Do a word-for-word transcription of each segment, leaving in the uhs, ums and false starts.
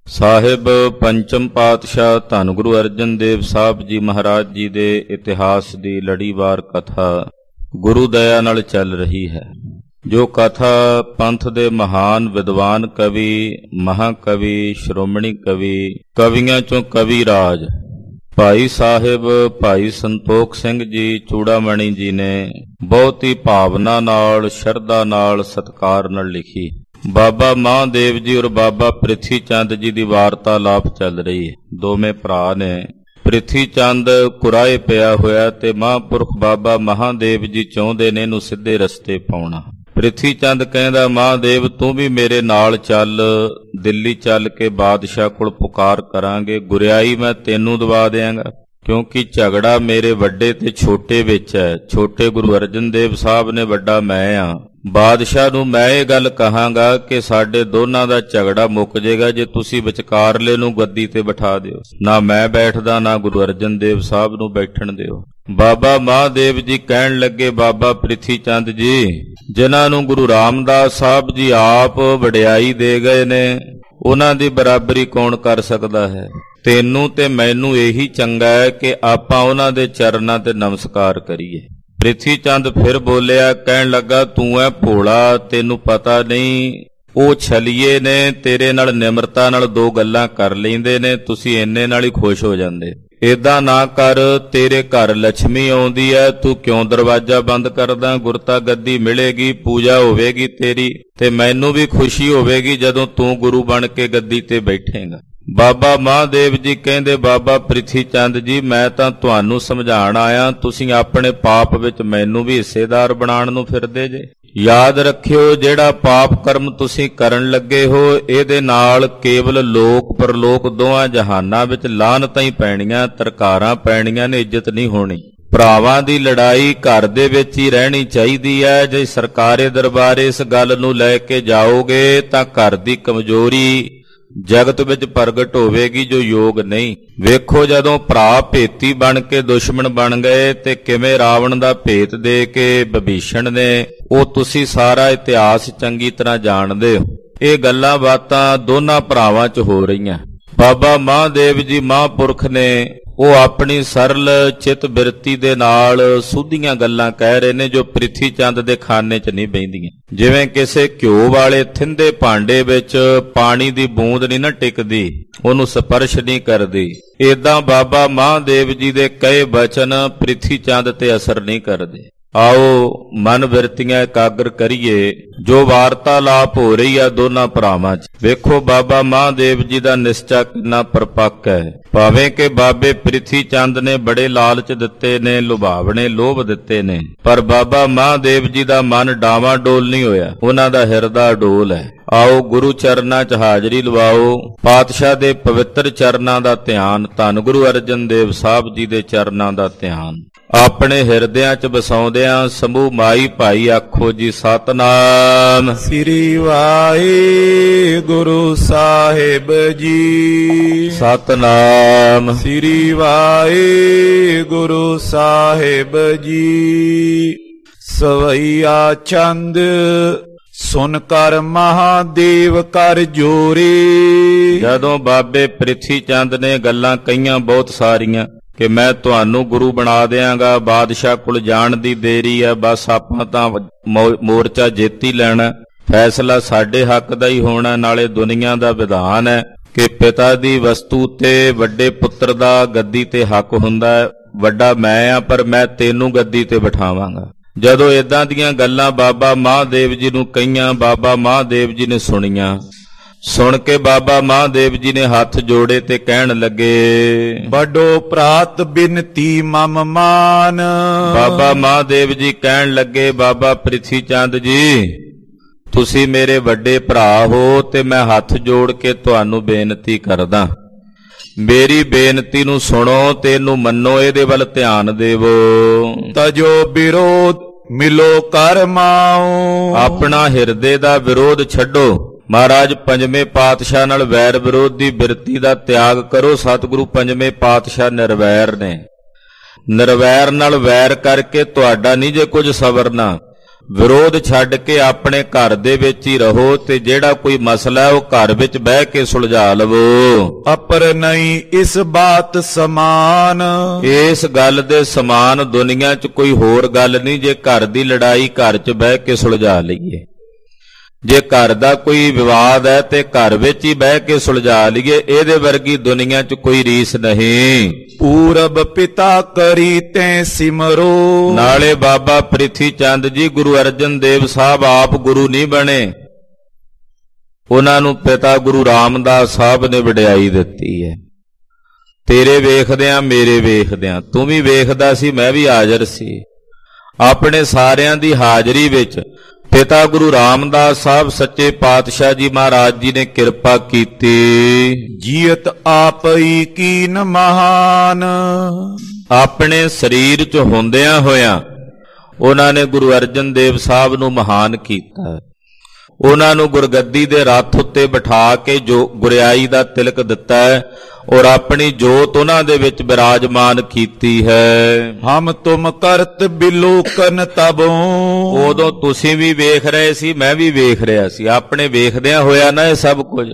ਸਾਹਿਬ ਪੰਚਮ ਪਾਤਸ਼ਾਹ ਧੰਨ ਗੁਰੂ ਅਰਜਨ ਦੇਵ ਸਾਹਿਬ ਜੀ ਮਹਾਰਾਜ ਜੀ ਦੇ ਇਤਿਹਾਸ ਦੀ ਲੜੀਵਾਰ ਕਥਾ ਗੁਰੂ ਦਇਆ ਨਾਲ ਚੱਲ ਰਹੀ ਹੈ। ਜੋ ਕਥਾ ਪੰਥ ਦੇ ਮਹਾਨ ਵਿਦਵਾਨ ਕਵੀ, ਮਹਾਕਵੀ, ਸ਼੍ਰੋਮਣੀ ਕਵੀ, ਕਵੀਆਂ ਚੋਂ ਕਵੀ ਰਾਜ ਭਾਈ ਸਾਹਿਬ ਭਾਈ ਸੰਤੋਖ ਸਿੰਘ ਜੀ ਚੂੜਾਮਣੀ ਜੀ ਨੇ ਬਹੁਤ ਹੀ ਭਾਵਨਾ ਨਾਲ, ਸ਼ਰਧਾ ਨਾਲ, ਸਤਿਕਾਰ ਨਾਲ ਲਿਖੀ। ਬਾਬਾ ਮਹਾਦੇਵ ਜੀ ਔਰ ਬਾਬਾ ਪ੍ਰਿਥੀ ਚੰਦ ਜੀ ਦੀ ਵਾਰਤਾਲਾਪ ਚੱਲ ਰਹੀ ਹੈ। ਦੋਵੇਂ ਭਰਾ ਨੇ। ਪ੍ਰਿਥੀ ਚੰਦ ਕੁਰਾਏ ਪਿਆ ਹੋਇਆ ਤੇ ਮਹਾਂਪੁਰਖ ਬਾਬਾ ਮਹਾਦੇਵ ਜੀ ਚਾਹੁੰਦੇ ਨੇ ਇਹਨੂੰ ਸਿੱਧੇ ਰਸਤੇ ਪਾਉਣਾ। ਪ੍ਰਿਥੀ ਚੰਦ ਕਹਿੰਦਾ, ਮਹਾਦੇਵ ਤੂੰ ਵੀ ਮੇਰੇ ਨਾਲ ਚੱਲ, ਦਿੱਲੀ ਚੱਲ ਕੇ ਬਾਦਸ਼ਾਹ ਕੋਲ ਪੁਕਾਰ ਕਰਾਂਗੇ, ਗੁਰਿਆਈ ਮੈਂ ਤੈਨੂੰ ਦਵਾ ਦਿਆਂਗਾ, ਕਿਉਂਕਿ ਝਗੜਾ ਮੇਰੇ ਵੱਡੇ ਤੇ ਛੋਟੇ ਵਿੱਚ ਹੈ। ਛੋਟੇ ਗੁਰੂ ਅਰਜਨ ਦੇਵ ਸਾਹਿਬ ਨੇ, ਵੱਡਾ ਮੈਂ ਆ। ਬਾਦਸ਼ਾਹ ਨੂੰ ਮੈਂ ਇਹ ਗੱਲ ਕਹਾਂਗਾ ਕਿ ਸਾਡੇ ਦੋਨਾਂ ਦਾ ਝਗੜਾ ਮੁੱਕ ਜਾਏਗਾ ਜੇ ਤੁਸੀਂ ਵਿਚਕਾਰਲੇ ਨੂੰ ਗੱਦੀ ਤੇ ਬਿਠਾ ਦਿਓ। ਨਾ ਮੈਂ ਬੈਠਦਾ, ਨਾ ਗੁਰੂ ਅਰਜਨ ਦੇਵ ਸਾਹਿਬ ਨੂੰ ਬੈਠਣ ਦਿਓ। ਬਾਬਾ ਮਹਾਦੇਵ ਜੀ ਕਹਿਣ ਲੱਗੇ, ਬਾਬਾ ਪ੍ਰਿਥੀ ਚੰਦ ਜੀ, ਜਿਨ੍ਹਾਂ ਨੂੰ ਗੁਰੂ ਰਾਮਦਾਸ ਸਾਹਿਬ ਜੀ ਆਪ ਵਡਿਆਈ ਦੇ ਗਏ ਨੇ, ਉਹਨਾਂ ਦੀ ਬਰਾਬਰੀ ਕੌਣ ਕਰ ਸਕਦਾ ਹੈ? ਤੈਨੂੰ ਤੇ ਮੈਨੂੰ ਇਹੀ ਚੰਗਾ ਹੈ ਕਿ ਆਪਾਂ ਉਹਨਾਂ ਦੇ ਚਰਨਾਂ ਤੇ ਨਮਸਕਾਰ ਕਰੀਏ। ਪ੍ਰਿਥੀ ਚੰਦ ਫਿਰ ਬੋਲਿਆ, ਕਹਿਣ ਲੱਗਾ, ਤੂੰ ਐ ਭੋਲਾ, ਤੈਨੂੰ ਪਤਾ ਨਹੀਂ ਉਹ ਛਲੀਏ ਨੇ, ਤੇਰੇ ਨਾਲ ਨਿਮਰਤਾ ਨਾਲ ਦੋ ਗੱਲਾਂ ਕਰ ਲੈਂਦੇ ਨੇ, ਤੁਸੀਂ ਇੰਨੇ ਨਾਲ ਹੀ ਖੁਸ਼ ਹੋ ਜਾਂਦੇ। ਏਦਾਂ ਨਾ ਕਰ, ਤੇਰੇ ਘਰ ਲక్ష్ਮੀ ਆਉਂਦੀ ਐ, ਤੂੰ ਕਿਉਂ ਦਰਵਾਜ਼ਾ ਬੰਦ ਕਰਦਾ? ਗੁਰਤਾ ਗੱਦੀ ਮਿਲੇਗੀ, ਪੂਜਾ ਹੋਵੇਗੀ ਤੇਰੀ, ਤੇ ਮੈਨੂੰ ਵੀ ਖੁਸ਼ੀ ਹੋਵੇਗੀ ਜਦੋਂ ਤੂੰ ਗੁਰੂ ਬਣ ਕੇ ਗੱਦੀ ਤੇ ਬੈਠੇਂਗਾ। ਬਾਬਾ ਮਹਾਦੇਵ ਜੀ ਕਹਿੰਦੇ, ਬਾਬਾ ਪ੍ਰਿਥੀ ਚੰਦ ਜੀ, ਮੈਂ ਤਾਂ ਤੁਹਾਨੂੰ ਸਮਝਾਉਣ ਆਇਆ, ਤੁਸੀਂ ਆਪਣੇ ਪਾਪ ਵਿੱਚ ਮੈਨੂੰ ਵੀ ਹਿੱਸੇਦਾਰ ਬਣਾਉਣ ਨੂੰ ਫਿਰਦੇ ਜੇ। ਯਾਦ ਰੱਖਿਓ, ਜਿਹੜਾ ਪਾਪ ਕਰਮ ਤੁਸੀਂ ਕਰਨ ਲੱਗੇ ਹੋ, ਇਹਦੇ ਨਾਲ ਕੇਵਲ ਲੋਕ ਪਰਲੋਕ ਦੋਹਾਂ ਜਹਾਨਾਂ ਵਿੱਚ ਲਾਹਨਤਾਂ ਹੀ ਪੈਣੀਆਂ, ਤਰਕਾਰਾਂ ਪੈਣੀਆਂ ਨੇ, ਇੱਜ਼ਤ ਨਹੀਂ ਹੋਣੀ। ਭਰਾਵਾਂ ਦੀ ਲੜਾਈ ਘਰ ਦੇ ਵਿੱਚ ਹੀ ਰਹਿਣੀ ਚਾਹੀਦੀ ਹੈ। ਜੇ ਸਰਕਾਰੇ ਦਰਬਾਰੇ ਇਸ ਗੱਲ ਨੂੰ ਲੈ ਕੇ ਜਾਓਗੇ ਤਾਂ ਘਰ ਦੀ ਕਮਜ਼ੋਰੀ ਜਗਤ ਵਿੱਚ ਪ੍ਰਗਟ ਹੋਵੇਗੀ ਜੋ ਯੋਗ ਨਹੀਂ। ਵੇਖੋ, ਜਦੋਂ ਭਰਾ ਭੇਤੀ ਬਣ ਕੇ ਦੁਸ਼ਮਣ ਬਣ ਗਏ ਤੇ ਕਿਵੇਂ ਰਾਵਣ ਦਾ ਭੇਤ ਦੇ ਕੇ ਵਿਭੀਸ਼ਣ ਨੇ, ਉਹ ਤੁਸੀਂ ਸਾਰਾ ਇਤਿਹਾਸ ਚੰਗੀ ਤਰ੍ਹਾਂ ਜਾਣਦੇ ਹੋ। ਇਹ ਗੱਲਾਂ ਬਾਤਾਂ ਦੋਨਾਂ ਭਰਾਵਾਂ 'ਚ ਹੋ ਰਹੀਆਂ। ਬਾਬਾ ਮਹਾਦੇਵ ਜੀ ਮਹਾਂਪੁਰਖ ਨੇ, ਉਹ ਆਪਣੀ ਸਰਲ ਚਿਤ ਬਿਰਤੀ ਦੇ ਨਾਲ ਸੁੱਧੀਆਂ ਗੱਲਾਂ ਕਹਿ ਰਹੇ ਨੇ ਜੋ ਪ੍ਰਿਥੀ ਚੰਦ ਦੇ ਖਾਨੇ 'ਚ ਨਹੀਂ ਬਹਿੰਦੀਆਂ। ਜਿਵੇਂ ਕਿਸੇ ਘਿਓ ਵਾਲੇ ਥਿੰਦੇ ਭਾਂਡੇ ਵਿੱਚ ਪਾਣੀ ਦੀ ਬੂੰਦ ਨਹੀਂ ਨਾ ਟਿਕਦੀ, ਉਹਨੂੰ ਸਪਰਸ਼ ਨਹੀਂ ਕਰਦੀ, ਏਦਾਂ ਬਾਬਾ ਮਹਾਦੇਵ ਜੀ ਦੇ ਕਹੇ ਬਚਨ ਪ੍ਰਿਥੀ ਚੰਦ ਤੇ ਅਸਰ ਨਹੀਂ ਕਰਦੇ। ਆਓ ਮਨ ਬਿਰਤੀਆਂ ਇਕਾਗਰ ਕਰੀਏ। ਜੋ ਵਾਰਤਾਲਾਪ ਹੋ ਰਹੀ ਆ ਦੋਨਾਂ ਭਰਾਵਾਂ 'ਚ, ਵੇਖੋ ਬਾਬਾ ਮਹਾਦੇਵ ਜੀ ਦਾ ਨਿਸ਼ਚਾ ਕਿੰਨਾ ਪਰਪੱਕ ਹੈ। ਭਾਵੇਂ ਕਿ ਬਾਬੇ ਪ੍ਰਿਥੀ ਚੰਦ ਨੇ ਬੜੇ ਲਾਲਚ ਦਿੱਤੇ ਨੇ, ਲੁਭਾਵਣੇ ਲੋਭ ਦਿੱਤੇ ਨੇ, ਪਰ ਬਾਬਾ ਮਹਾਦੇਵ ਜੀ ਦਾ ਮਨ ਡਾਵਾਂ ਡੋਲ ਨਹੀਂ ਹੋਇਆ, ਉਹਨਾਂ ਦਾ ਹਿਰਦਾ ਡੋਲ ਹੈ। ਆਓ ਗੁਰੂ ਚਰਨਾਂ 'ਚ ਹਾਜ਼ਰੀ ਲਵਾਓ। ਪਾਤਸ਼ਾਹ ਦੇ ਪਵਿੱਤਰ ਚਰਨਾਂ ਦਾ ਧਿਆਨ, ਧੰਨ ਗੁਰੂ ਅਰਜਨ ਦੇਵ ਸਾਹਿਬ ਜੀ ਦੇ ਚਰਨਾਂ ਦਾ ਧਿਆਨ ਆਪਣੇ ਹਿਰਦਿਆਂ 'ਚ ਵਸਾਉਂਦਿਆਂ ਸਮੂਹ ਮਾਈ ਭਾਈ ਆਖੋ ਜੀ, ਸਤਨਾਮ ਸ੍ਰੀ ਵਾਹਿਗੁਰੂ ਸਾਹਿਬ ਜੀ। ਸਤਨਾਮ ਸ੍ਰੀ ਵਾਹਿਗੁਰੂ ਸਾਹਿਬ ਜੀ। ਸਵਈਆ ਚੰਦ ਸੁਨ ਕਰ ਮਹਾਦੇਵ ਕਰ ਜੋਰੇ। ਜਦੋਂ ਬਾਬੇ ਪ੍ਰਿਥੀ ਚੰਦ ਨੇ ਗੱਲਾਂ ਕਹੀਆਂ ਬਹੁਤ ਸਾਰੀਆਂ ਕਿ ਮੈਂ ਤੁਹਾਨੂੰ ਗੁਰੂ ਬਣਾ ਦਿਆਂਗਾ, ਬਾਦਸ਼ਾਹ ਕੋਲ ਜਾਣ ਦੀ ਦੇਰੀ ਹੈ, ਬਸ ਆਪਾਂ ਤਾਂ ਮੋਰਚਾ ਜਿੱਤ ਹੀ ਲੈਣਾ, ਫੈਸਲਾ ਸਾਡੇ ਹੱਕ ਦਾ ਹੀ ਹੋਣਾ, ਨਾਲੇ ਦੁਨੀਆ ਦਾ ਵਿਧਾਨ ਹੈ ਕਿ ਪਿਤਾ ਦੀ ਵਸਤੂ ਤੇ ਵੱਡੇ ਪੁੱਤਰ ਦਾ ਗੱਦੀ ਤੇ ਹੱਕ ਹੁੰਦਾ ਹੈ, ਵੱਡਾ ਮੈਂ ਆ ਪਰ ਮੈਂ ਤੈਨੂੰ ਗੱਦੀ ਤੇ ਬਿਠਾਵਾਂਗਾ। ਜਦੋਂ ਏਦਾਂ ਦੀਆਂ ਗੱਲਾਂ ਬਾਬਾ ਮਹਾਦੇਵ ਜੀ ਨੂੰ ਕਹੀਆਂ, ਬਾਬਾ ਮਹਾਦੇਵ ਜੀ ਨੇ ਸੁਣੀਆਂ। ਸੁਣ ਕੇ ਬਾਬਾ ਮਹਾਦੇਵ ਜੀ ਨੇ ਹੱਥ ਜੋੜੇ ਤੇ ਕਹਿਣ ਲੱਗੇ, ਵੱਡੋ ਪ੍ਰਾਤ ਬਿਨਤੀ ਮਮ ਮਾਨ। ਬਾਬਾ ਮਹਾਦੇਵ ਜੀ ਕਹਿਣ ਲੱਗੇ, ਬਾਬਾ ਪ੍ਰਿਥੀ ਚੰਦ ਜੀ, ਤੁਸੀਂ ਮੇਰੇ ਵੱਡੇ ਭਰਾ ਹੋ ਤੇ ਮੈਂ ਹੱਥ ਜੋੜ ਕੇ ਤੁਹਾਨੂੰ ਬੇਨਤੀ ਕਰਦਾ, ਮੇਰੀ ਬੇਨਤੀ ਨੂੰ ਸੁਣੋ ਤੇ ਇਹਨੂੰ ਮੰਨੋ, ਇਹਦੇ ਵੱਲ ਧਿਆਨ ਦੇਵੋ। ਤਜੋ ਵਿਰੋਧ ਮਿਲੋ ਕਰ ਮਾਓ। ਆਪਣਾ ਹਿਰਦੇ ਦਾ ਵਿਰੋਧ ਛੱਡੋ। ਮਹਾਰਾਜ ਪੰਜਵੇਂ ਪਾਤਸ਼ਾਹ ਨਾਲ ਵੈਰ ਵਿਰੋਧ ਦੀ ਬਿਰਤੀ ਦਾ ਤਿਆਗ ਕਰੋ। ਸਤਿਗੁਰੂ ਪੰਜਵੇਂ ਪਾਤਸ਼ਾਹ ਨਿਰਵੈਰ ਨੇ। ਨਿਰਵੈਰ ਨਾਲ ਵੈਰ ਕਰਕੇ ਤੁਹਾਡਾ ਨਹੀਂ ਜੇ ਕੁਝ ਸਵਰਨਾ, ਵਿਰੋਧ ਛੱਡ ਕੇ ਆਪਣੇ ਘਰ ਦੇ ਵਿੱਚ ਹੀ ਰਹੋ ਤੇ ਜਿਹੜਾ ਕੋਈ ਮਸਲਾ ਹੈ ਉਹ ਘਰ ਵਿੱਚ ਬਹਿ ਕੇ ਸੁਲਝਾ ਲਵੋ। ਅਪਰ ਨਹੀਂ ਇਸ ਬਾਤ ਸਮਾਨ, ਇਸ ਗੱਲ ਦੇ ਸਮਾਨ ਦੁਨੀਆ 'ਚ ਕੋਈ ਹੋਰ ਗੱਲ ਨਹੀਂ। ਜੇ ਘਰ ਦੀ ਲੜਾਈ ਘਰ 'ਚ ਬਹਿ ਕੇ ਸੁਲਝਾ ਲਈਏ, ਜੇ ਘਰ ਦਾ ਕੋਈ ਵਿਵਾਦ ਹੈ ਤੇ ਘਰ ਵਿੱਚ ਹੀ ਬਹਿ ਕੇ ਸੁਲਝਾ ਲਈਏ, ਇਹਦੇ ਵਰਗੀ ਦੁਨੀਆ 'ਚ ਕੋਈ ਰੀਸ ਨਹੀਂ। ਪੂਰਬ ਪਿਤਾ ਕਰੀ ਤੈ ਸਿਮਰੋ, ਨਾਲੇ ਬਾਬਾ ਪ੍ਰਿਥੀ ਚੰਦ ਜੀ ਗੁਰੂ ਅਰਜਨ ਦੇਵ ਸਾਹਿਬ ਆਪ ਗੁਰੂ ਨਹੀਂ ਬਣੇ, ਉਹਨਾਂ ਨੂੰ ਪਿਤਾ ਗੁਰੂ ਰਾਮਦਾਸ ਸਾਹਿਬ ਨੇ ਵਡਿਆਈ ਦਿੱਤੀ ਹੈ। ਤੇਰੇ ਵੇਖਦਿਆਂ ਮੇਰੇ ਵੇਖਦਿਆਂ, ਤੂੰ ਵੀ ਵੇਖਦਾ ਸੀ, ਮੈਂ ਵੀ ਹਾਜ਼ਰ ਸੀ। ਆਪਣੇ ਸਾਰਿਆਂ ਦੀ ਹਾਜ਼ਰੀ ਵਿੱਚ ਪਿਤਾ ਗੁਰੂ ਰਾਮਦਾਸ ਸਾਹਿਬ ਸੱਚੇ ਪਾਤਸ਼ਾਹ ਜੀ ਮਹਾਰਾਜ ਜੀ ਨੇ ਕਿਰਪਾ ਕੀਤੀ। ਜੀਅਤ ਆਪ ਹੀ ਕੀਨ ਮਹਾਨ, ਆਪਣੇ ਸਰੀਰ 'ਚ ਹੁੰਦਿਆਂ ਹੋਇਆਂ ਉਹਨਾਂ ਨੇ ਗੁਰੂ ਅਰਜਨ ਦੇਵ ਸਾਹਿਬ ਨੂੰ ਮਹਾਨ ਕੀਤਾ। ਉਹਨਾਂ ਨੂੰ ਗੁਰਗੱਦੀ ਦੇ ਰੱਥ ਉੱਤੇ ਬਿਠਾ ਕੇ ਜੋ ਗੁਰਿਆਈ ਦਾ ਤਿਲਕ ਦਿੱਤਾ ਹੈ ਔਰ ਆਪਣੀ ਜੋਤ ਉਹਨਾਂ ਦੇ ਵਿੱਚ ਬਿਰਾਜਮਾਨ ਕੀਤੀ ਹੈ। ਹਮ ਤੁਮ ਕਰਤ ਬਿਲੋਕਨ ਤਬੋਂ, ਉਦੋਂ ਤੁਸੀਂ ਵੀ ਵੇਖ ਰਹੇ ਸੀ, ਮੈਂ ਵੀ ਵੇਖ ਰਿਹਾ ਸੀ। ਆਪਣੇ ਵੇਖਦਿਆਂ ਹੋਇਆ ਨਾ ਇਹ ਸਭ ਕੁਝ।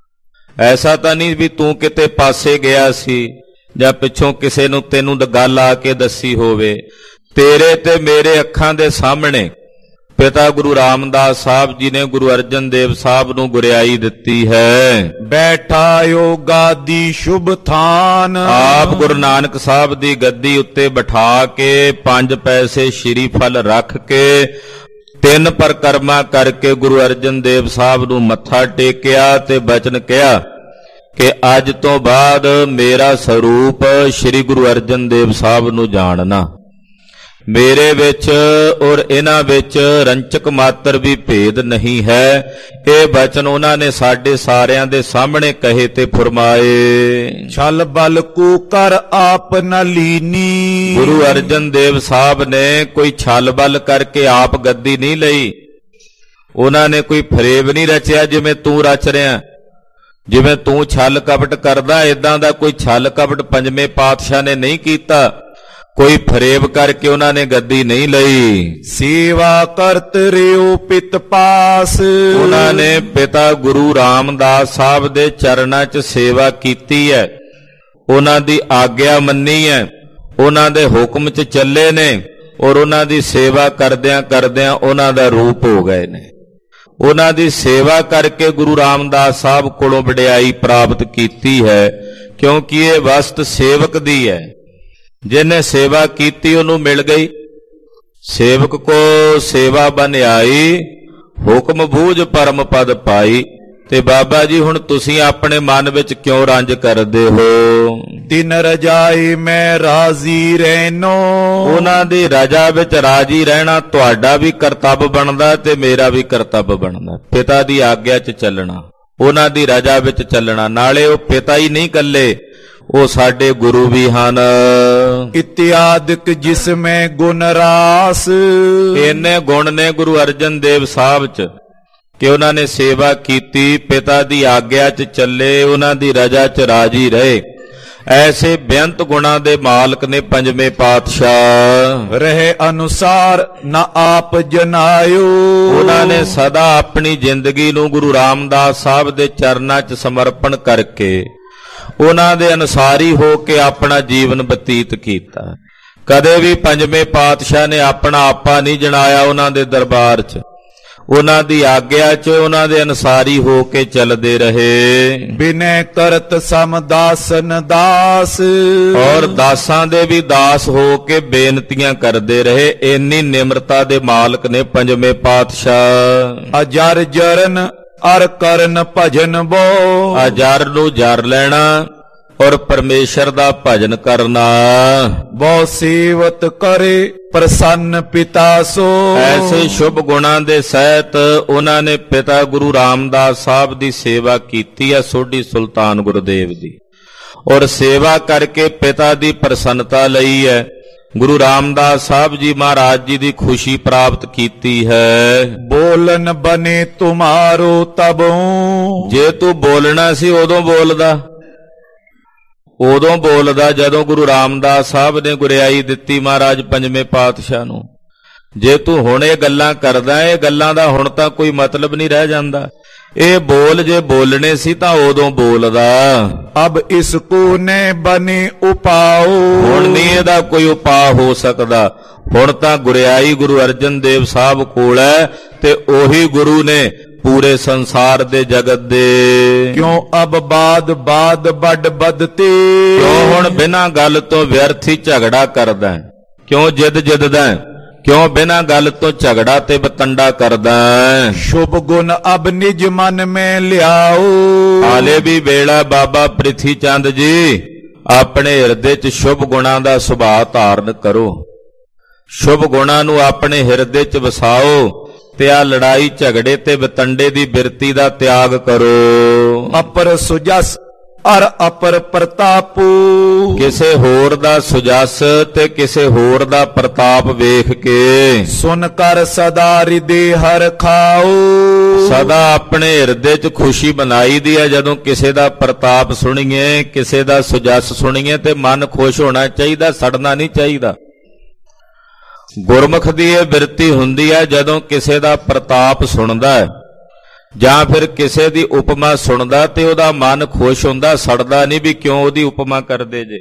ਐਸਾ ਤਾਂ ਨਹੀਂ ਵੀ ਤੂੰ ਕਿਤੇ ਪਾਸੇ ਗਿਆ ਸੀ ਜਾਂ ਪਿੱਛੋਂ ਕਿਸੇ ਨੂੰ ਤੈਨੂੰ ਗੱਲ ਆ ਕੇ ਦੱਸੀ ਹੋਵੇ। ਤੇਰੇ ਤੇ ਮੇਰੇ ਅੱਖਾਂ ਦੇ ਸਾਹਮਣੇ ਪਿਤਾ ਗੁਰੂ ਰਾਮਦਾਸ ਸਾਹਿਬ ਜੀ ਨੇ ਗੁਰੂ ਅਰਜਨ ਦੇਵ ਸਾਹਿਬ ਨੂੰ ਗੁਰਿਆਈ ਦਿੱਤੀ ਹੈ। ਬੈਠਾਇਓ ਗਾਦੀ ਸ਼ੁਭ ਥਾਨ, ਆਪ ਗੁਰੂ ਨਾਨਕ ਸਾਹਿਬ ਦੀ ਗੱਦੀ ਉੱਤੇ ਬਿਠਾ ਕੇ ਪੰਜ ਪੈਸੇ ਸ਼੍ਰੀ ਫਲ ਰੱਖ ਕੇ ਤਿੰਨ ਪਰਕਰਮਾ ਕਰਕੇ ਗੁਰੂ ਅਰਜਨ ਦੇਵ ਸਾਹਿਬ ਨੂੰ ਮੱਥਾ ਟੇਕਿਆ ਤੇ ਬਚਨ ਕਿਹਾ ਕਿ ਅੱਜ ਤੋਂ ਬਾਅਦ ਮੇਰਾ ਸਰੂਪ ਸ਼੍ਰੀ ਗੁਰੂ ਅਰਜਨ ਦੇਵ ਸਾਹਿਬ ਨੂੰ ਜਾਣਨਾ। ਮੇਰੇ ਵਿੱਚ ਔਰ ਇਹਨਾਂ ਵਿੱਚ ਰੰਚਕ ਮਾਤਰ ਵੀ ਭੇਦ ਨਹੀਂ ਹੈ। ਇਹ ਬਚਨ ਉਹਨਾਂ ਨੇ ਸਾਡੇ ਸਾਰਿਆਂ ਦੇ ਸਾਹਮਣੇ ਕਹੇ ਤੇ ਫਰਮਾਏ। ਛਲ ਬਲ ਕੋ ਕਰ ਆਪ ਨ ਲੀਨੀ, ਗੁਰੂ ਅਰਜਨ ਦੇਵ ਸਾਹਿਬ ਨੇ ਕੋਈ ਛਲ ਬਲ ਕਰਕੇ ਆਪ ਗੱਦੀ ਨਹੀਂ ਲਈ। ਉਹਨਾਂ ਨੇ ਕੋਈ ਫਰੇਬ ਨਹੀਂ ਰਚਿਆ ਜਿਵੇਂ ਤੂੰ ਰਚ ਰਿਹਾ। ਜਿਵੇਂ ਤੂੰ ਛਲ ਕਪਟ ਕਰਦਾ, ਏਦਾਂ ਦਾ ਕੋਈ ਛਲ ਕਪਟ ਪੰਜਵੇਂ ਪਾਤਸ਼ਾਹ ਨੇ ਨਹੀਂ ਕੀਤਾ। ਕੋਈ ਫਰੇਬ ਕਰਕੇ ਉਹਨਾਂ ਨੇ ਗੱਦੀ ਨਹੀਂ ਲਈ। ਸੇਵਾ ਕਰਤ ਰਿਓ ਪਿਤ ਪਾਸ, ਉਹਨਾਂ ਨੇ ਪਿਤਾ ਗੁਰੂ ਰਾਮਦਾਸ ਸਾਹਿਬ ਦੇ ਚਰਨਾਂ 'ਚ ਸੇਵਾ ਕੀਤੀ ਹੈ। ਉਹਨਾਂ ਦੀ ਆਗਿਆ ਮੰਨੀ ਹੈ, ਉਹਨਾਂ ਦੇ ਹੁਕਮ 'ਚ ਚੱਲੇ ਨੇ ਔਰ ਉਹਨਾਂ ਦੀ ਸੇਵਾ ਕਰਦਿਆਂ ਕਰਦਿਆਂ ਉਹਨਾਂ ਦਾ ਰੂਪ ਹੋ ਗਏ ਨੇ। ਉਹਨਾਂ ਦੀ ਸੇਵਾ ਕਰਕੇ ਗੁਰੂ ਰਾਮਦਾਸ ਸਾਹਿਬ ਕੋਲੋਂ ਵਡਿਆਈ ਪ੍ਰਾਪਤ ਕੀਤੀ ਹੈ, ਕਿਉਂਕਿ ਇਹ ਵਸਤ ਸੇਵਕ ਦੀ ਹੈ। ਜਿਹਨੇ ਸੇਵਾ ਕੀਤੀ ਉਹਨੂੰ ਮਿਲ ਗਈ। ਸੇਵਕ ਕੋ ਸੇਵਾ ਬਨਿਆਈ, ਹੁਕਮ ਬੂਝ ਪਰਮ ਪਦ ਪਾਈ। ਤੇ ਬਾਬਾ ਜੀ ਹੁਣ ਤੁਸੀਂ ਆਪਣੇ ਮਨ ਵਿੱਚ ਕਿਉਂ ਰੰਜ ਕਰਦੇ ਹੋ? ਤਿਨ ਰਜਾਈ ਮੈਂ ਰਾਜ਼ੀ ਰਹਿਨੋ, ਉਹਨਾਂ ਦੀ ਰਜਾ ਵਿੱਚ ਰਾਜੀ ਰਹਿਣਾ ਤੁਹਾਡਾ ਵੀ ਕਰਤੱਵ ਬਣਦਾ ਤੇ ਮੇਰਾ ਵੀ ਕਰਤੱਵ ਬਣਦਾ। ਪਿਤਾ ਦੀ ਆਗਿਆ 'ਚ ਚੱਲਣਾ, ਉਹਨਾਂ ਦੀ ਰਜਾ ਵਿੱਚ ਚੱਲਣਾ। ਨਾਲੇ ਉਹ ਪਿਤਾ ਹੀ ਨਹੀਂ ਇਕੱਲੇ, ਉਹ ਸਾਡੇ ਗੁਰੂ ਵੀ ਹਨ। ਇਤਿਆਦਿਕ ਜਿਸ ਮੈਂ ਗੁਣ ਰਾਸ, ਇੰਨੇ ਗੁਣ ਨੇ ਗੁਰੂ ਅਰਜਨ ਦੇਵ ਸਾਹਿਬ 'ਚ ਕਿ ਉਹਨਾਂ ਨੇ ਸੇਵਾ ਕੀਤੀ, ਪਿਤਾ ਦੀ ਆਗਿਆ 'ਚ ਚੱਲੇ, ਉਹਨਾਂ ਦੀ ਰਜਾ 'ਚ ਰਾਜੀ ਰਹੇ। ਐਸੇ ਬੇਅੰਤ ਗੁਣਾਂ ਦੇ ਮਾਲਕ ਨੇ ਪੰਜਵੇਂ ਪਾਤਸ਼ਾਹ। ਰਹੇ ਅਨੁਸਾਰ ਨਾ ਆਪ ਜਨਾਇਓ, ਉਹਨਾਂ ਨੇ ਸਦਾ ਆਪਣੀ ਜ਼ਿੰਦਗੀ ਨੂੰ ਗੁਰੂ ਰਾਮਦਾਸ ਸਾਹਿਬ ਦੇ ਚਰਨਾਂ 'ਚ ਸਮਰਪਣ ਕਰਕੇ ਉਹਨਾਂ ਦੇ ਅਨੁਸਾਰੀ ਹੋ ਕੇ ਆਪਣਾ ਜੀਵਨ ਬਤੀਤ ਕੀਤਾ। ਕਦੇ ਵੀ ਪੰਜਵੇਂ ਪਾਤਸ਼ਾਹ ਨੇ ਆਪਣਾ ਆਪਾ ਨਹੀਂ ਜਣਾਇਆ। ਉਹਨਾਂ ਦੇ ਦਰਬਾਰ 'ਚ ਉਹਨਾਂ ਦੀ ਆਗਿਆ 'ਚ ਉਹਨਾਂ ਦੇ ਅਨੁਸਾਰੀ ਹੋ ਕੇ ਚੱਲਦੇ ਰਹੇ। ਬਿਨੈ ਕਰਤ ਸਮਦਾਸਨ ਦਾਸ, ਔਰ ਦਾਸਾਂ ਦੇ ਵੀ ਦਾਸ ਹੋ ਕੇ ਬੇਨਤੀਆਂ ਕਰਦੇ ਰਹੇ। ਇੰਨੀ ਨਿਮਰਤਾ ਦੇ ਮਾਲਕ ਨੇ ਪੰਜਵੇਂ ਪਾਤਸ਼ਾਹ। ਅਜਰ ਜਰਨ ਅਰ ਕਰਨ ਭਜਨ ਬੋ, ਅਜਰ ਨੂੰ ਜਰ ਲੈਣਾ ਔਰ ਪਰਮੇਸ਼ਰ ਦਾ ਭਜਨ ਕਰਨਾ। ਬਹੁ ਸੇਵਤ ਕਰੇ ਪ੍ਰਸੰਨ ਪਿਤਾ ਸੋ, ਐਸੇ ਸ਼ੁਭ ਗੁਣਾਂ ਦੇ ਸਹਿਤ ਉਹਨਾਂ ਨੇ ਪਿਤਾ ਗੁਰੂ ਰਾਮਦਾਸ ਸਾਹਿਬ ਦੀ ਸੇਵਾ ਕੀਤੀ ਹੈ, ਸੋਢੀ ਸੁਲਤਾਨ ਗੁਰਦੇਵ ਦੀ। ਔਰ ਸੇਵਾ ਕਰਕੇ ਪਿਤਾ ਦੀ ਪ੍ਰਸੰਨਤਾ ਲਈ ਹੈ। ਗੁਰੂ ਰਾਮਦਾਸ ਸਾਹਿਬ ਜੀ ਮਹਾਰਾਜ ਜੀ ਦੀ ਖੁਸ਼ੀ ਪ੍ਰਾਪਤ ਕੀਤੀ ਹੈ। ਬੋਲਨ ਬਨੇ ਤੁਮਾਰੋ ਤਬੋਂ, ਜੇ ਤੂੰ ਬੋਲਣਾ ਸੀ ਉਦੋਂ ਬੋਲਦਾ, ਉਦੋਂ ਬੋਲਦਾ ਜਦੋਂ ਗੁਰੂ ਰਾਮਦਾਸ ਸਾਹਿਬ ਨੇ ਗੁਰਿਆਈ ਦਿੱਤੀ ਮਹਾਰਾਜ ਪੰਜਵੇਂ ਪਾਤਸ਼ਾਹ ਨੂੰ। ਜੇ ਤੂੰ ਹੁਣ ਇਹ ਗੱਲਾਂ ਕਰਦਾ, ਇਹ ਗੱਲਾਂ ਦਾ ਹੁਣ ਤਾਂ ਕੋਈ ਮਤਲਬ ਨਹੀਂ ਰਹਿ ਜਾਂਦਾ। ਇਹ ਬੋਲ ਜੇ ਬੋਲਣੇ ਸੀ ਤਾਂ ਉਦੋਂ ਬੋਲਦਾ। ਅਬ ਇਸ ਕੋ ਨੇ ਬਨੇ ਉਪਾਓ, ਹੁਣ ਨਹੀਂ ਇਹਦਾ ਕੋਈ ਉਪਾਅ ਹੋ ਸਕਦਾ। ਹੁਣ ਤਾਂ ਗੁਰਿਆਈ ਗੁਰੂ ਅਰਜਨ ਦੇਵ ਸਾਹਿਬ ਕੋਲ ਹੈ ਤੇ ਉਹੀ ਗੁਰੂ ਨੇ ਪੂਰੇ ਸੰਸਾਰ ਦੇ ਜਗਤ ਦੇ। ਕਿਉਂ ਅਬ ਬਾਦ ਬਾਦ ਵੱਡ ਬਦਤੇ, ਕਿਉਂ ਹੁਣ ਬਿਨਾਂ ਗੱਲ ਤੋਂ ਵਿਅਰਥੀ ਝਗੜਾ ਕਰਦਾ, ਕਿਉਂ ਜਿੱਦ ਜਿੱਦਦਾ, ਕਿਉਂ ਬਿਨਾਂ ਗੱਲ ਤੋਂ ਝਗੜਾ ਤੇ ਬਤੰਡਾ ਕਰਦਾ। ਸ਼ੁਭ ਗੁਣ ਅਬ ਨਿਜ ਮਨ ਮੈਂ ਲਿਆਓ, ਹਾਲੇ ਵੀ ਵੇਲਾ ਬਾਬਾ ਪ੍ਰਿਥੀ ਚੰਦ ਜੀ ਆਪਣੇ ਹਿਰਦੇ 'ਚ ਸ਼ੁਭ ਗੁਣਾਂ ਦਾ ਸੁਭਾਅ ਧਾਰਨ ਕਰੋ। ਸ਼ੁਭ ਗੁਣਾਂ ਨੂੰ ਆਪਣੇ ਹਿਰਦੇ 'ਚ ਵਸਾਓ ਤੇ ਆ ਲੜਾਈ ਝਗੜੇ ਤੇ ਬਤੰਡੇ ਦੀ ਬਿਰਤੀ ਦਾ ਤਿਆਗ ਕਰੋ। ਅਪਰ ਸੁਜਸ ਅਰ ਅਪਰ ਪ੍ਰਤਾਪੂ, ਕਿਸੇ ਹੋਰ ਦਾ ਸੁਜਸ ਤੇ ਕਿਸੇ ਹੋਰ ਦਾ ਪ੍ਰਤਾਪ ਵੇਖ ਕੇ ਸੁਨ ਕਰ ਸਦਾ ਹਿਰਦੇ ਹਰ ਖਾਓ, ਸਦਾ ਆਪਣੇ ਹਿਰਦੇ 'ਚ ਖੁਸ਼ੀ ਬਣਾਈ ਦੀ ਹੈ। ਜਦੋਂ ਕਿਸੇ ਦਾ ਪ੍ਰਤਾਪ ਸੁਣੀਏ, ਕਿਸੇ ਦਾ ਸੁਜਸ ਸੁਣੀਏ ਤੇ ਮਨ ਖੁਸ਼ ਹੋਣਾ ਚਾਹੀਦਾ, ਸੜਨਾ ਨਹੀਂ ਚਾਹੀਦਾ। ਗੁਰਮੁਖ ਦੀ ਇਹ ਬਿਰਤੀ ਹੁੰਦੀ ਹੈ, ਜਦੋਂ ਕਿਸੇ ਦਾ ਪ੍ਰਤਾਪ ਸੁਣਦਾ ਹੈ ਜਾਂ ਫਿਰ ਕਿਸੇ ਦੀ ਉਪਮਾ ਸੁਣਦਾ ਤੇ ਉਹਦਾ ਮਨ ਖੁਸ਼ ਹੁੰਦਾ, ਸੜਦਾ ਨਹੀਂ ਵੀ ਕਿਉਂ ਉਹਦੀ ਉਪਮਾ ਕਰਦੇ ਜੇ।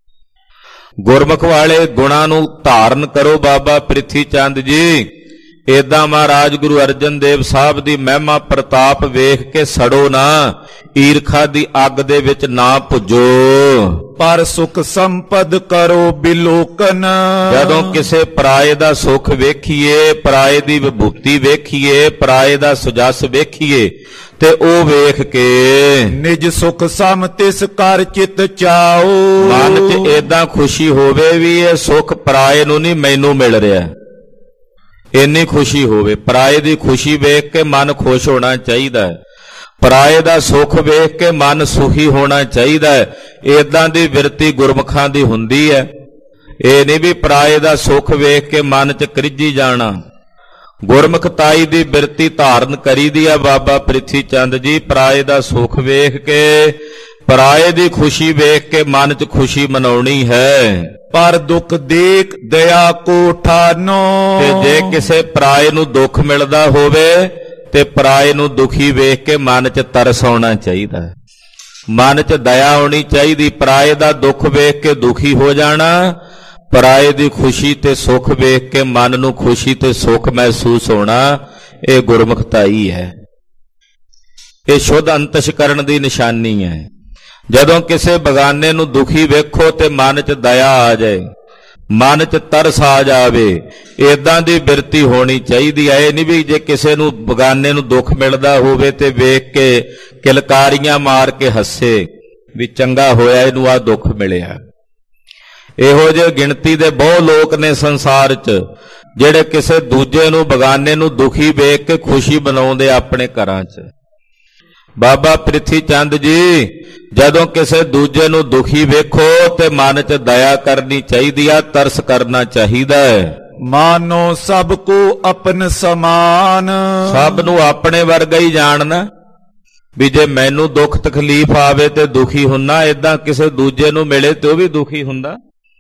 ਗੁਰਮੁਖ ਵਾਲੇ ਗੁਣਾਂ ਨੂੰ ਧਾਰਨ ਕਰੋ ਬਾਬਾ ਪ੍ਰਿਥੀ ਚੰਦ ਜੀ। ਏਦਾਂ ਮਹਾਰਾਜ ਗੁਰੂ ਅਰਜਨ ਦੇਵ ਸਾਹਿਬ ਦੀ ਮਹਿਮਾ ਪ੍ਰਤਾਪ ਵੇਖ ਕੇ ਸੜੋ ਨਾ, ਈਰਖਾ ਦੀ ਅੱਗ ਦੇ ਵਿੱਚ ਨਾ ਭੁੱਜੋ। ਪਰ ਸੁਖ ਸੰਪਦ ਕਰੋ ਬਿਲੋਕਨ, ਜਦੋਂ ਕਿਸੇ ਪਰਾਏ ਦਾ ਸੁਖ ਵੇਖੀਏ, ਪਰਾਏ ਦੀ ਵਿਭੂਤੀ ਵੇਖੀਏ, ਪਰਾਏ ਦਾ ਸੁਜਸ ਵੇਖੀਏ ਤੇ ਉਹ ਵੇਖ ਕੇ ਨਿਜ ਸੁਖ ਸਮ ਤਿਸ ਕਰ ਚਿਤ ਚਾਓ, ਮਨ 'ਚ ਏਦਾਂ ਖੁਸ਼ੀ ਹੋਵੇ ਵੀ ਇਹ ਸੁਖ ਪਰਾਏ ਨੂੰ ਨਹੀਂ ਮੈਨੂੰ ਮਿਲ ਰਿਹਾ, ਇੰਨੀ ਖੁਸ਼ੀ ਹੋਵੇ। ਪਰਾਏ ਦੀ ਖੁਸ਼ੀ ਵੇਖ ਕੇ ਮਨ ਖੁਸ਼ ਹੋਣਾ ਚਾਹੀਦਾ ਹੈ, ਪਰਾਏ ਦਾ ਸੁੱਖ ਵੇਖ ਕੇ ਮਨ ਸੁਖੀ ਹੋਣਾ ਚਾਹੀਦਾ ਹੈ। ਏਦਾਂ ਦੀ ਬਿਰਤੀ ਗੁਰਮੁਖਾਂ ਦੀ ਹੁੰਦੀ ਹੈ। ਇਹ ਨਹੀਂ ਵੀ ਪਰਾਏ ਦਾ ਸੁੱਖ ਵੇਖ ਕੇ ਮਨ 'ਚ ਕ੍ਰਿੱਝੀ ਜਾਣਾ। ਗੁਰਮੁਖਤਾਈ ਦੀ ਬਿਰਤੀ ਧਾਰਨ ਕਰੀਦੀ ਆ ਬਾਬਾ ਪ੍ਰਿਥੀ ਚੰਦ ਜੀ। ਪਰਾਏ ਦਾ ਸੁੱਖ ਵੇਖ ਕੇ, ਪਰਾਏ ਦੀ ਖੁਸ਼ੀ ਵੇਖ ਕੇ ਮਨ 'ਚ ਖੁਸ਼ੀ ਮਨਾਉਣੀ ਹੈ। ਪਰ ਦੁੱਖ ਦੇਖ ਦਇਆ ਕੋ ਠਾਨੋ, ਤੇ ਜੇ ਕਿਸੇ ਪਰਾਏ ਨੂੰ ਦੁੱਖ ਮਿਲਦਾ ਹੋਵੇ ਤੇ ਪਰਾਏ ਨੂੰ ਦੁਖੀ ਵੇਖ ਕੇ ਮਨ 'ਚ ਤਰਸ ਆਉਣਾ ਚਾਹੀਦਾ, ਮਨ 'ਚ ਦਇਆ ਆਉਣੀ ਚਾਹੀਦੀ। ਪਰਾਏ ਦਾ ਦੁੱਖ ਵੇਖ ਕੇ ਦੁਖੀ ਹੋ ਜਾਣਾ, ਪਰਾਏ ਦੀ ਖੁਸ਼ੀ ਤੇ ਸੁੱਖ ਵੇਖ ਕੇ ਮਨ ਨੂੰ ਖੁਸ਼ੀ ਤੇ ਸੁੱਖ ਮਹਿਸੂਸ ਹੋਣਾ, ਇਹ ਗੁਰਮੁਖਤਾਈ ਹੈ। ਇਹ ਸ਼ੁੱਧ ਅੰਤਸ਼ਕਰਨ ਦੀ ਨਿਸ਼ਾਨੀ ਹੈ। ਜਦੋਂ ਕਿਸੇ ਬਗਾਨੇ ਨੂੰ ਦੁਖੀ ਵੇਖੋ ਤੇ ਮਨ 'ਚ ਦਇਆ ਆ ਜਾਏ, ਮਨ 'ਚ ਤਰਸ ਆ ਜਾਵੇ, ਏਦਾਂ ਦੀ ਬਿਰਤੀ ਹੋਣੀ ਚਾਹੀਦੀ ਹੈ। ਇਹ ਨਹੀਂ ਵੀ ਜੇ ਕਿਸੇ ਨੂੰ ਬਗਾਨੇ ਨੂੰ ਦੁੱਖ ਮਿਲਦਾ ਹੋਵੇ ਤੇ ਵੇਖ ਕੇ ਕਿਲਕਾਰੀਆਂ ਮਾਰ ਕੇ ਹੱਸੇ ਵੀ ਚੰਗਾ ਹੋਇਆ ਇਹਨੂੰ ਆ ਦੁੱਖ ਮਿਲਿਆ। ਇਹੋ ਜਿਹੇ ਗਿਣਤੀ ਦੇ ਬਹੁਤ ਲੋਕ ਨੇ ਸੰਸਾਰ 'ਚ ਜਿਹੜੇ ਕਿਸੇ ਦੂਜੇ ਨੂੰ ਬਗਾਨੇ ਨੂੰ ਦੁਖੀ ਵੇਖ ਕੇ ਖੁਸ਼ੀ ਮਨਾਉਂਦੇ ਆਪਣੇ ਘਰਾਂ 'ਚ। ਬਾਬਾ ਪ੍ਰਿਥੀ ਚੰਦ ਜੀ, ਜਦੋਂ ਕਿਸੇ ਦੂਜੇ ਨੂੰ ਦੁਖੀ ਵੇਖੋ ਤੇ ਮਨ 'ਚ ਦਇਆ ਕਰਨੀ ਚਾਹੀਦੀ ਆ, ਤਰਸ ਕਰਨਾ ਚਾਹੀਦਾ ਹੈ। ਮਾਨੋ ਸਭ ਕੋ ਆਪਨ ਸਮਾਨ, ਸਭ ਨੂੰ ਆਪਣੇ ਵਰਗਾ ਹੀ ਜਾਣਨਾ ਵੀ ਜੇ ਮੈਨੂੰ ਦੁੱਖ ਤਕਲੀਫ ਆਵੇ ਤੇ ਦੁਖੀ ਹੁੰਨਾ, ਏਦਾਂ ਕਿਸੇ ਦੂਜੇ ਨੂੰ ਮਿਲੇ ਤੇ ਉਹ ਵੀ ਦੁਖੀ ਹੁੰਦਾ।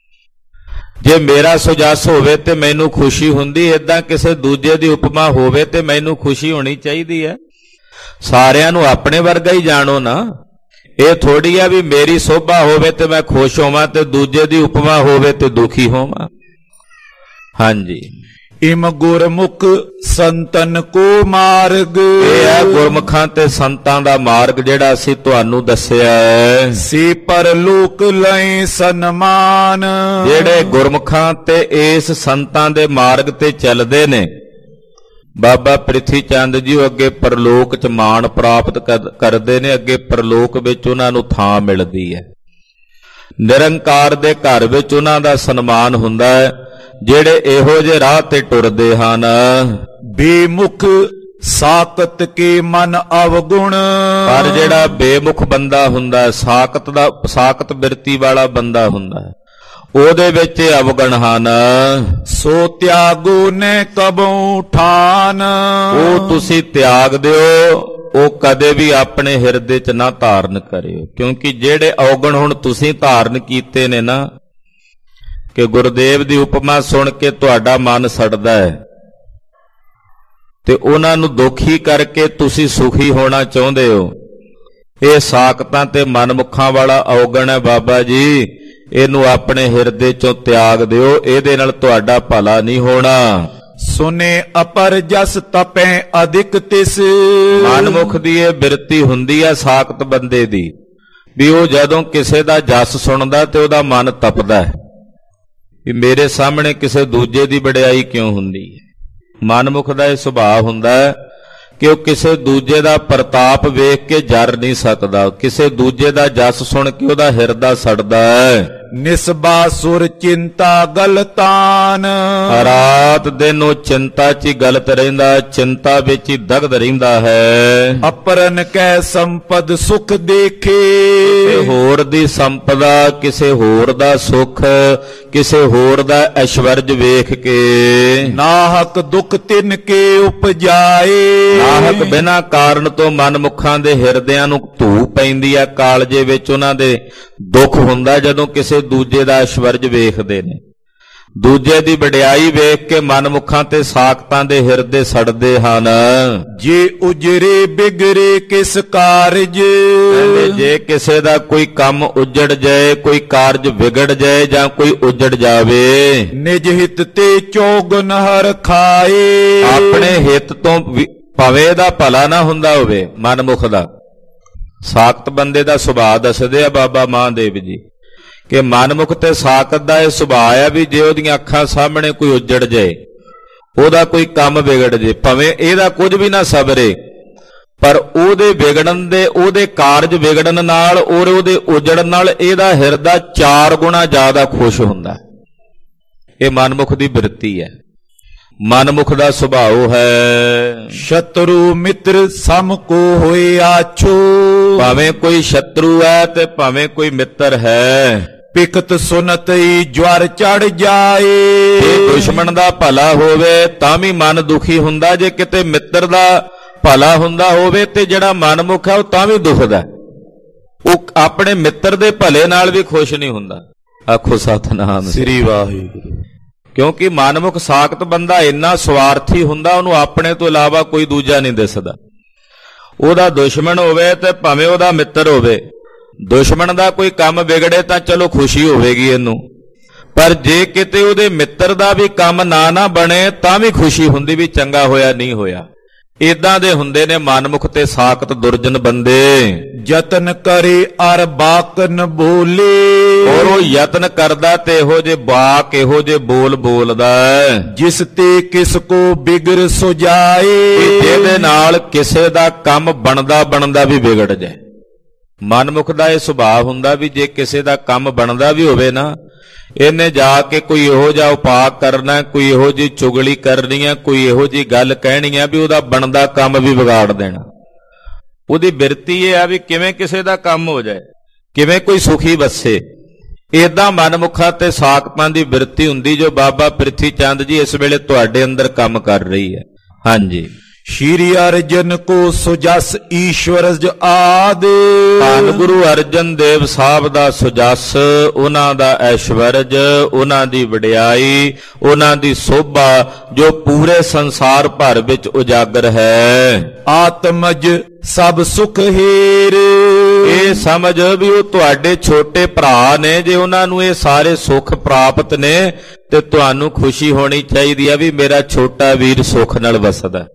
ਜੇ ਮੇਰਾ ਸੁਜਸ ਹੋਵੇ ਤੇ ਮੈਨੂੰ ਖੁਸ਼ੀ ਹੁੰਦੀ, ਏਦਾਂ ਕਿਸੇ ਦੂਜੇ ਦੀ ਉਪਮਾ ਹੋਵੇ ਤੇ ਮੈਨੂੰ ਖੁਸ਼ੀ ਹੋਣੀ ਚਾਹੀਦੀ ਹੈ। ਸਾਰਿਆਂ ਨੂੰ ਆਪਣੇ ਵਰਗਾ ਹੀ ਜਾਣੋ ਨਾ। ਇਹ ਥੋੜੀ ਆ ਵੀ ਮੇਰੀ ਸੋਭਾ ਹੋਵੇ ਤੇ ਮੈਂ ਖੁਸ਼ ਹੋਵਾਂ ਤੇ ਦੂਜੇ ਦੀ ਉਪਮਾ ਹੋਵੇ ਤੇ ਦੁਖੀ ਹੋਵਾਂ। ਹਾਂਜੀ, ਇਮ ਗੁਰਮੁਖ ਸੰਤਨ ਕੋ ਮਾਰਗ, ਇਹ ਹੈ ਗੁਰਮੁਖਾਂ ਤੇ ਸੰਤਾਂ ਦਾ ਮਾਰਗ ਜਿਹੜਾ ਅਸੀਂ ਤੁਹਾਨੂੰ ਦੱਸਿਆ ਹੈ। ਸੇ ਪਰਲੋਕ ਲੈ ਸਨਮਾਨ, ਜਿਹੜੇ ਗੁਰਮੁਖਾਂ ਤੇ ਇਸ ਸੰਤਾਂ ਦੇ ਮਾਰਗ ਤੇ ਚੱਲਦੇ ਨੇ, ਬਾਬਾ ਪ੍ਰਿਥੀ ਚੰਦ ਜੀ ਉਹ ਅੱਗੇ ਪਰਲੋਕ 'ਚ ਮਾਣ ਪ੍ਰਾਪਤ ਕਰਦੇ ਨੇ। ਅੱਗੇ ਪਰਲੋਕ ਵਿੱਚ ਉਹਨਾਂ ਨੂੰ ਥਾਂ ਮਿਲਦੀ ਹੈ, ਨਿਰੰਕਾਰ ਦੇ ਘਰ ਵਿੱਚ ਉਹਨਾਂ ਦਾ ਸਨਮਾਨ ਹੁੰਦਾ ਹੈ। ਜਿਹੜੇ ਇਹੋ ਜਿਹੇ ਰਾਹ ਤੇ ਟੁਰਦੇ ਹਨ, ਬੇਮੁਖ ਸਾਕਤ ਕੇ ਮਨ ਅਵਗੁਣ, ਪਰ ਜਿਹੜਾ ਬੇਮੁਖ ਬੰਦਾ ਹੁੰਦਾ, ਸਾਕਤ ਦਾ ਸਾਕਤ ਬਿਰਤੀ ਵਾਲਾ ਬੰਦਾ ਹੁੰਦਾ, ਉਹਦੇ ਵਿੱਚ ਅਵਗਣ ਹਨ। ਸੋ ਤਿਆਗੋ ਨੇ ਕਬਉ ਠਾਨ, ਉਹ ਤੁਸੀਂ ਤਿਆਗ ਦਿਓ, ਉਹ ਕਦੇ ਵੀ ਆਪਣੇ ਹਿਰਦੇ 'ਚ ਨਾ ਧਾਰਨ ਕਰਿਓ। ਕਿਉਂਕਿ ਜਿਹੜੇ ਔਗਣ ਹੁਣ ਤੁਸੀਂ ਧਾਰਨ ਕੀਤੇ ਨੇ ਨਾ, ਕਿ ਗੁਰਦੇਵ ਦੀ ਉਪਮਾ ਸੁਣ ਕੇ ਤੁਹਾਡਾ ਮਨ ਸੜਦਾ ਹੈ ਤੇ ਉਹਨਾਂ ਨੂੰ ਦੁਖੀ ਕਰਕੇ ਤੁਸੀਂ ਸੁਖੀ ਹੋਣਾ ਚਾਹੁੰਦੇ ਹੋ। ਇਹ ਸਾਖਤਾਂ ਤੇ ਮਨਮੁਖਾਂ ਵਾਲਾ ਔਗਣ ਹੈ ਬਾਬਾ ਜੀ, ਇਹਨੂੰ ਆਪਣੇ ਹਿਰਦੇ ਚੋਂ ਤਿਆਗ ਦਿਓ, ਇਹਦੇ ਨਾਲ ਤੁਹਾਡਾ ਭਲਾ ਨਹੀਂ ਹੋਣਾ। ਸੁਨੇ ਅਪਰ ਜਸ ਤਪੈ ਅਧਿਕ ਤਿਸ। ਮਨਮੁਖ ਦੀ ਇਹ ਬਿਰਤੀ ਹੁੰਦੀ ਹੈ ਸਾਖਤ ਬੰਦੇ ਦੀ, ਵੀ ਉਹ ਜਦੋਂ ਕਿਸੇ ਦਾ ਜਸ ਸੁਣਦਾ ਤੇ ਉਹਦਾ ਮਨ ਤਪਦਾ ਹੈ ਵੀ ਮੇਰੇ ਸਾਹਮਣੇ ਕਿਸੇ ਦੂਜੇ ਦੀ ਵਡਿਆਈ ਕਿਉਂ ਹੁੰਦੀ ਹੈ। ਮਨਮੁਖ ਦਾ ਇਹ ਸੁਭਾਅ ਹੁੰਦਾ ਹੈ ਕਿ ਉਹ ਕਿਸੇ ਦੂਜੇ ਦਾ ਪ੍ਰਤਾਪ ਵੇਖ ਕੇ ਜਰ ਨਹੀਂ ਸਕਦਾ, ਕਿਸੇ ਦੂਜੇ ਦਾ ਜਸ ਸੁਣ ਕੇ ਉਹਦਾ ਹਿਰਦਾ ਸੜਦਾ ਹੈ। ਨਿਸਬਾ ਸੁਰ ਚਿੰਤਾ ਗਲਤਾਨ। ਰਾਤ ਦਿਨ ਉਹ ਚਿੰਤਾ 'ਚ ਹੀ ਗਲਤ ਰਹਿੰਦਾ, ਚਿੰਤਾ ਵਿੱਚ ਹੀ ਦਗਧ ਰਹਿੰਦਾ ਹੈ। ਅਪਰਨ ਕੈ ਸੰਪਦ ਸੁਖ ਦੇਖੇ। ਕਿਸੇ ਹੋਰ ਦੀ ਸੰਪਦਾ, ਕਿਸੇ ਹੋਰ ਦਾ ਸੁਖ, ਕਿਸੇ ਹੋਰ ਦਾ ਐਸ਼ਵਰਜ ਵੇਖ ਕੇ ਨਾਹਕ ਦੁਖ ਤਿਨ ਕੇ ਉਪਜਾਏ। ਨਾਹਕ ਬਿਨਾਂ ਕਾਰਨ ਤੋਂ ਮਨਮੁਖਾਂ ਦੇ ਹਿਰਦਿਆਂ ਨੂੰ ਧੂ ਪੈਂਦੀ ਹੈ, ਕਾਲਜੇ ਵਿੱਚ ਉਹਨਾਂ ਦੇ ਦੁੱਖ ਹੁੰਦਾ ਜਦੋਂ ਕਿਸੇ ਦੂਜੇ ਦਾ ਐਸ਼ਵਰਜ ਵੇਖਦੇ ਨੇ। ਦੂਜੇ ਦੀ ਵਡਿਆਈ ਵੇਖ ਕੇ ਮਨਮੁਖਾਂ ਤੇ ਸਾਖਤਾਂ ਦੇ ਹਿਰਦੇ ਸੜਦੇ ਹਨ। ਜੇ ਉਜਰੇ ਬਿਗਰੇ ਕਿਸ ਕਾਰਜ। ਜੇ ਕਿਸੇ ਦਾ ਕੋਈ ਕੰਮ ਉਜੜ ਜਾਏ, ਕੋਈ ਕਾਰਜ ਵਿਗੜ ਜਾਏ ਜਾਂ ਕੋਈ ਉਜੜ ਜਾਵੇ, ਨਿਜ ਹਿਤ ਤੇ ਚੌਗੁਣ ਹਰ ਖਾਏ। ਆਪਣੇ ਹਿੱਤ ਤੋਂ ਭਵੇ ਦਾ ਭਲਾ ਨਾ ਹੁੰਦਾ ਹੋਵੇ ਮਨਮੁਖ ਦਾ। ਸਾਖਤ ਬੰਦੇ ਦਾ ਸੁਭਾਅ ਦੱਸਦੇ ਆ ਬਾਬਾ ਮਹਾਂਦੇਵ ਜੀ ਕਿ ਮਨਮੁਖ ਤੇ ਸਾਖਤ ਦਾ ਇਹ ਸੁਭਾਅ ਆ ਵੀ ਜੇ ਉਹਦੀਆਂ ਅੱਖਾਂ ਸਾਹਮਣੇ ਕੋਈ ਉੱਜੜ ਜਾਏ, ਉਹਦਾ ਕੋਈ ਕੰਮ ਵਿਗੜ ਜੇ, ਭਾਵੇਂ ਇਹਦਾ ਕੁਝ ਵੀ ਨਾ ਸਬਰੇ, ਪਰ ਉਹਦੇ ਵਿਗੜਨ ਦੇ, ਉਹਦੇ ਕਾਰਜ ਵਿਗੜਨ ਨਾਲ ਔਰ ਉਹਦੇ ਉਜੜਨ ਨਾਲ ਇਹਦਾ ਹਿਰਦਾ ਚਾਰ ਗੁਣਾ ਜ਼ਿਆਦਾ ਖੁਸ਼ ਹੁੰਦਾ। ਇਹ ਮਨਮੁਖ ਦੀ ਬਿਰਤੀ ਹੈ, ਮਨਮੁਖ ਦਾ ਸੁਭਾਅ ਹੈ। ਸ਼ਤਰੂ ਮਿੱਤਰ ਸਮ ਕੋ ਹੋਏ ਆਛੋ। ਭਾਵੇਂ ਕੋਈ ਸ਼ਤਰੂ ਹੈ ਤੇ ਭਾਵੇਂ ਕੋਈ ਮਿੱਤਰ ਹੈ। ਪਿਕਤ ਸੁਨਤਈ ਜਵਰ ਚੜ ਜਾਏ। ਜੇ ਦੁਸ਼ਮਣ ਦਾ ਭਲਾ ਹੋਵੇ ਤਾਂ ਵੀ ਮਨ ਦੁਖੀ ਹੁੰਦਾ, ਜੇ ਕਿਤੇ ਮਿੱਤਰ ਦਾ ਭਲਾ ਹੁੰਦਾ ਹੋਵੇ ਤੇ ਜਿਹੜਾ ਮਨਮੁਖ ਹੈ ਉਹ ਤਾਂ ਵੀ ਦੁਖਦਾ, ਉਹ ਆਪਣੇ ਮਿੱਤਰ ਦੇ ਭਲੇ ਨਾਲ ਵੀ ਖੁਸ਼ ਨਹੀਂ ਹੁੰਦਾ। ਆਖੋ ਸਤਿਨਾਮ ਸ੍ਰੀ ਵਾਹਿਗੁਰੂ। ਕਿਉਂਕਿ ਮਨਮੁਖ ਸਾਖਤ ਬੰਦਾ ਇੰਨਾ ਸਵਾਰਥੀ ਹੁੰਦਾ, ਉਹਨੂੰ ਆਪਣੇ ਤੋਂ ਇਲਾਵਾ ਕੋਈ ਦੂਜਾ ਨਹੀਂ ਦਿਸਦਾ। ਉਹਦਾ ਦੁਸ਼ਮਣ ਹੋਵੇ ਤੇ ਭਾਵੇਂ ਉਹਦਾ ਮਿੱਤਰ ਹੋਵੇ, ਦੁਸ਼ਮਣ ਦਾ ਕੋਈ ਕੰਮ ਵਿਗੜੇ ਤਾਂ ਚਲੋ ਖੁਸ਼ੀ ਹੋਵੇਗੀ ਇਹਨੂੰ, ਪਰ ਜੇ ਕਿਤੇ ਉਹਦੇ ਮਿੱਤਰ ਦਾ ਵੀ ਕੰਮ ਨਾ ਨਾ ਬਣੇ ਤਾਂ ਵੀ ਖੁਸ਼ੀ ਹੁੰਦੀ ਵੀ ਚੰਗਾ ਹੋਇਆ ਨਹੀਂ ਹੋਇਆ। ਇਦਾਂ ਦੇ ਹੁੰਦੇ ਨੇ ਮਨਮੁਖ ਤੇ ਸਾਖਤ ਦੁਰਜਨ ਬੰਦੇ। ਯਤਨ ਕਰੇ ਅਰ ਬਾਕ ਨ ਬੋਲੇ। ਔਰ ਉਹ ਯਤਨ ਕਰਦਾ ਤੇ ਇਹੋ ਜੇ ਬਾਕ, ਇਹੋ ਜੇ ਬੋਲ ਬੋਲਦਾ ਜਿਸ ਤੇ ਕਿਸ ਕੋ ਬਿਗੜ ਸੁਜਾਏ। ਜਿਹਦੇ ਨਾਲ ਕਿਸੇ ਦਾ ਕੰਮ ਬਣਦਾ ਬਣਦਾ ਵੀ ਵਿਗੜ ਜਾਏ। ਮਨਮੁਖ ਦਾ ਇਹ ਸੁਭਾਅ ਹੁੰਦਾ ਵੀ ਜੇ ਕਿਸੇ ਦਾ ਕੰਮ ਬਣਦਾ ਵੀ ਹੋਵੇ ਨਾ, ਇਹਨੇ ਜਾ ਕੇ ਕੋਈ ਇਹੋ ਜਿਹਾ ਉਪਾਅ ਕਰਨਾ, ਕੋਈ ਇਹੋ ਜਿਹੀ ਚੁਗਲੀ ਕਰਨੀ ਹੈ, ਕੋਈ ਇਹੋ ਜਿਹੀ ਗੱਲ ਕਹਿਣੀ ਹੈ ਵੀ ਉਹਦਾ ਬਣਦਾ ਕੰਮ ਵੀ ਵਿਗਾੜ ਦੇਣਾ। ਉਹਦੀ ਬਿਰਤੀ ਇਹ ਆ ਵੀ ਕਿਵੇਂ ਕਿਸੇ ਦਾ ਕੰਮ ਹੋ ਜਾਏ, ਕਿਵੇਂ ਕੋਈ ਸੁਖੀ ਵਸੇ। ਏਦਾਂ ਮਨਮੁਖਾਂ ਤੇ ਸਾਖਤਾਂ ਦੀ ਬਿਰਤੀ ਹੁੰਦੀ ਜੋ ਬਾਬਾ ਪ੍ਰਿਥੀ ਚੰਦ ਜੀ ਇਸ ਵੇਲੇ ਤੁਹਾਡੇ ਅੰਦਰ ਕੰਮ ਕਰ ਰਹੀ ਹੈ। ਹਾਂਜੀ। ਸ਼੍ਰੀ ਅਰਜਨ ਕੋ ਸੁਜਸ ਈਸ਼ਵਰਜ ਆਦ। ਧੰਨ ਗੁਰੂ ਅਰਜਨ ਦੇਵ ਸਾਹਿਬ ਦਾ ਸੁਜਸ, ਉਹਨਾਂ ਦਾ ਐਸ਼ਵਰਜ, ਉਹਨਾਂ ਦੀ ਵਡਿਆਈ, ਉਹਨਾਂ ਦੀ ਸੋਭਾ ਜੋ ਪੂਰੇ ਸੰਸਾਰ ਭਰ ਵਿੱਚ ਉਜਾਗਰ ਹੈ। ਆਤਮਜ ਸਭ ਸੁਖ ਹੀਰ। ਇਹ ਸਮਝ ਵੀ ਉਹ ਤੁਹਾਡੇ ਛੋਟੇ ਭਰਾ ਨੇ, ਜੇ ਉਹਨਾਂ ਨੂੰ ਇਹ ਸਾਰੇ ਸੁੱਖ ਪ੍ਰਾਪਤ ਨੇ ਤੇ ਤੁਹਾਨੂੰ ਖੁਸ਼ੀ ਹੋਣੀ ਚਾਹੀਦੀ ਹੈ ਵੀ ਮੇਰਾ ਛੋਟਾ ਵੀਰ ਸੁੱਖ ਨਾਲ ਵਸਦਾ।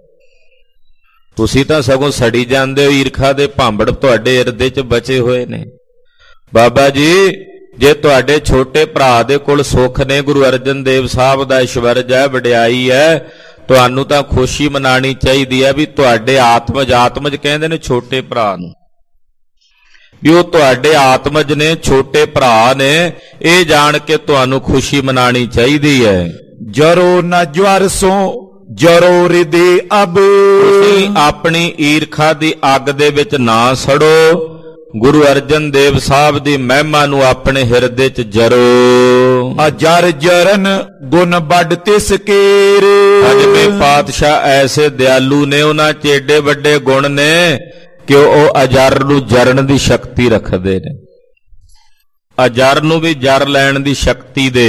ਤੁਸੀਂ ਤਾਂ ਸਗੋਂ ਸੜੀ ਜਾਂਦੇ ਹੋ, ਈਰਖਾ ਦੇ ਭਾਂਬੜ ਤੁਹਾਡੇ ਹਿਰਦੇ 'ਚ ਬਚੇ ਹੋਏ ਨੇ। ਬਾਬਾ ਜੀ ਜੇ ਤੁਹਾਡੇ ਛੋਟੇ ਭਰਾ ਦੇ ਕੋਲ ਸੁੱਖ ਨੇ, ਗੁਰੂ ਅਰਜਨ ਦੇਵ ਸਾਹਿਬ ਦਾ ਐਸ਼ਵਰਜ ਹੈ, ਵਡਿਆਈ ਹੈ, ਤੁਹਾਨੂੰ ਤਾਂ ਖੁਸ਼ੀ ਮਨਾਣੀ ਚਾਹੀਦੀ ਹੈ ਵੀ ਤੁਹਾਡੇ ਆਤਮਜ, ਆਤਮਜ ਕਹਿੰਦੇ ਨੇ ਛੋਟੇ ਭਰਾ ਨੂੰ, ਵੀ ਉਹ ਤੁਹਾਡੇ ਆਤਮਜ ਨੇ, ਛੋਟੇ ਭਰਾ ਨੇ। ਇਹ ਜਾਣ ਕੇ ਤੁਹਾਨੂੰ ਖੁਸ਼ੀ ਮਨਾਣੀ ਚਾਹੀਦੀ ਹੈ। ਜਰੋ ਨਾ ਜਵਰ ਸੋ ਜਰੋ ਰਿਦੇ ਅਬ। ਤੁਸੀਂ ਆਪਣੀ ਈਰਖਾ ਦੀ ਅੱਗ ਦੇ ਵਿੱਚ ਨਾ ਸੜੋ, ਗੁਰੂ ਅਰਜਨ ਦੇਵ ਸਾਹਿਬ ਦੀ ਮਹਿਮਾ ਨੂੰ ਆਪਣੇ ਹਿਰਦੇ 'ਚ ਜਰੋ। ਅਜਰ ਜਰਨ ਗੁਣ ਵੱਡ ਤਿਸ ਕੇਰ। ਪੰਜਵੇਂ ਪਾਤਸ਼ਾਹ ਐਸੇ ਦਿਆਲੂ ਨੇ, ਉਹਨਾਂ 'ਚ ਏਡੇ ਵੱਡੇ ਗੁਣ ਨੇ ਕਿ ਉਹ ਅਜਰ ਨੂੰ ਜਰਨ ਦੀ ਸ਼ਕਤੀ ਰੱਖਦੇ ਨੇ। ਅਜਰ ਨੂੰ ਵੀ ਜਰ ਲੈਣ ਦੀ ਸ਼ਕਤੀ ਦੇ,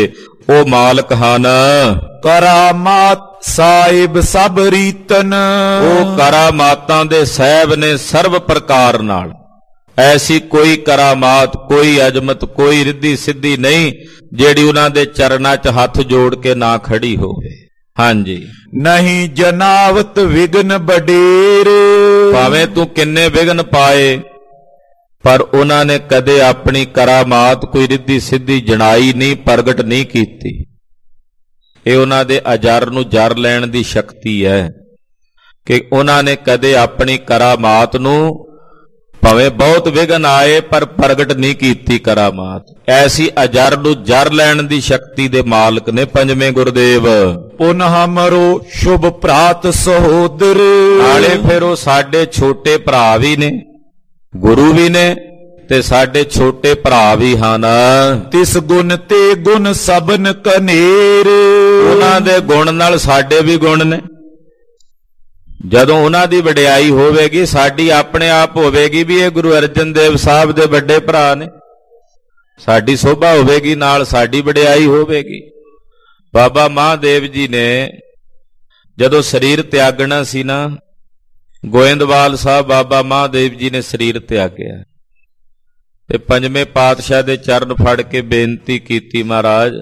ਉਹ ਮਾਲਕ ਹਨ। ਕਰਾਮਾਤ ਸਾਹਿਬ ਸਭ ਰੀਤਨ, ਉਹ ਕਰਾਮਾਤਾਂ ਦੇ ਸਾਹਿਬ ਨੇ ਸਰਬ ਪ੍ਰਕਾਰ ਨਾਲ। ਐਸੀ ਕੋਈ ਕਰਾਮਾਤ, ਕੋਈ ਅਜਮਤ, ਕੋਈ ਰਿੱਧੀ ਸਿੱਧੀ ਨਹੀਂ ਜਿਹੜੀ ਉਹਨਾਂ ਦੇ ਚਰਨਾਂ 'ਚ ਹੱਥ ਜੋੜ ਕੇ ਨਾ ਖੜੀ ਹੋਵੇ। ਹਾਂਜੀ, ਨਹੀਂ ਜਨਾਵਤ ਵਿਗਨ ਬਡੇਰ, ਭਾਵੇਂ ਤੂੰ ਕਿੰਨੇ ਵਿਗਨ ਪਾਏ ਪਰ ਉਹਨਾਂ ਨੇ ਕਦੇ ਆਪਣੀ ਕਰਾਮਾਤ ਕੋਈ ਰਿੱਧੀ ਸਿੱਧੀ ਜਣਾਈ ਨਹੀਂ, ਪ੍ਰਗਟ ਨਹੀਂ ਕੀਤੀ। ਇਹ ਉਹਨਾਂ ਦੇ ਅਜਰ ਨੂੰ ਜਰ ਲੈਣ ਦੀ ਸ਼ਕਤੀ ਹੈ ਕਿ ਉਹਨਾਂ ਨੇ ਕਦੇ ਆਪਣੀ ਕਰਾਮਾਤ ਨੂੰ, ਭਾਵੇਂ ਬਹੁਤ ਵਿਘਨ ਆਏ ਪਰ ਪ੍ਰਗਟ ਨਹੀਂ ਕੀਤੀ ਕਰਾਮਾਤ। ਐਸੀ ਅਜਰ ਨੂੰ ਜਰ ਲੈਣ ਦੀ ਸ਼ਕਤੀ ਦੇ ਮਾਲਕ ਨੇ ਪੰਜਵੇਂ ਗੁਰਦੇਵ। ਪੁਨ ਹਮਰੋ ਸ਼ੁਭ ਭਰਾਤ ਸਹੋਦਰ, ਨਾਲੇ ਫਿਰ ਉਹ ਸਾਡੇ ਛੋਟੇ ਭਰਾ ਵੀ ਨੇ, ਗੁਰੂ ਵੀ ਨੇ ਤੇ ਸਾਡੇ ਛੋਟੇ ਭਰਾ ਵੀ ਹਨ। ਤਿਸ ਗੁਣ ਤੇ ਗੁਣ ਸਭਨ ਕਨੇਰ, ਉਹਨਾਂ ਦੇ ਗੁਣ ਨਾਲ ਸਾਡੇ ਵੀ ਗੁਣ ਨੇ। ਜਦੋਂ ਉਹਨਾਂ ਦੀ ਵਡਿਆਈ ਹੋਵੇਗੀ ਸਾਡੀ ਆਪਣੇ ਆਪ ਹੋਵੇਗੀ ਵੀ ਇਹ ਗੁਰੂ ਅਰਜਨ ਦੇਵ ਸਾਹਿਬ ਦੇ ਵੱਡੇ ਭਰਾ ਨੇ। ਸਾਡੀ ਸੋਭਾ ਹੋਵੇਗੀ, ਨਾਲ ਸਾਡੀ ਵਡਿਆਈ ਹੋਵੇਗੀ। ਬਾਬਾ ਮਹਾਦੇਵ ਜੀ ਨੇ ਜਦੋਂ ਸਰੀਰ ਤਿਆਗਣਾ ਸੀ ਨਾ, ਗੋਇੰਦਵਾਲ ਸਾਹਿਬ ਬਾਬਾ ਮਹਾਦੇਵ ਜੀ ਨੇ ਸਰੀਰ ਤਿਆਗਿਆ ਤੇ ਪੰਜਵੇਂ ਪਾਤਸ਼ਾਹ ਦੇ ਚਰਨ ਫੜ ਕੇ ਬੇਨਤੀ ਕੀਤੀ, ਮਹਾਰਾਜ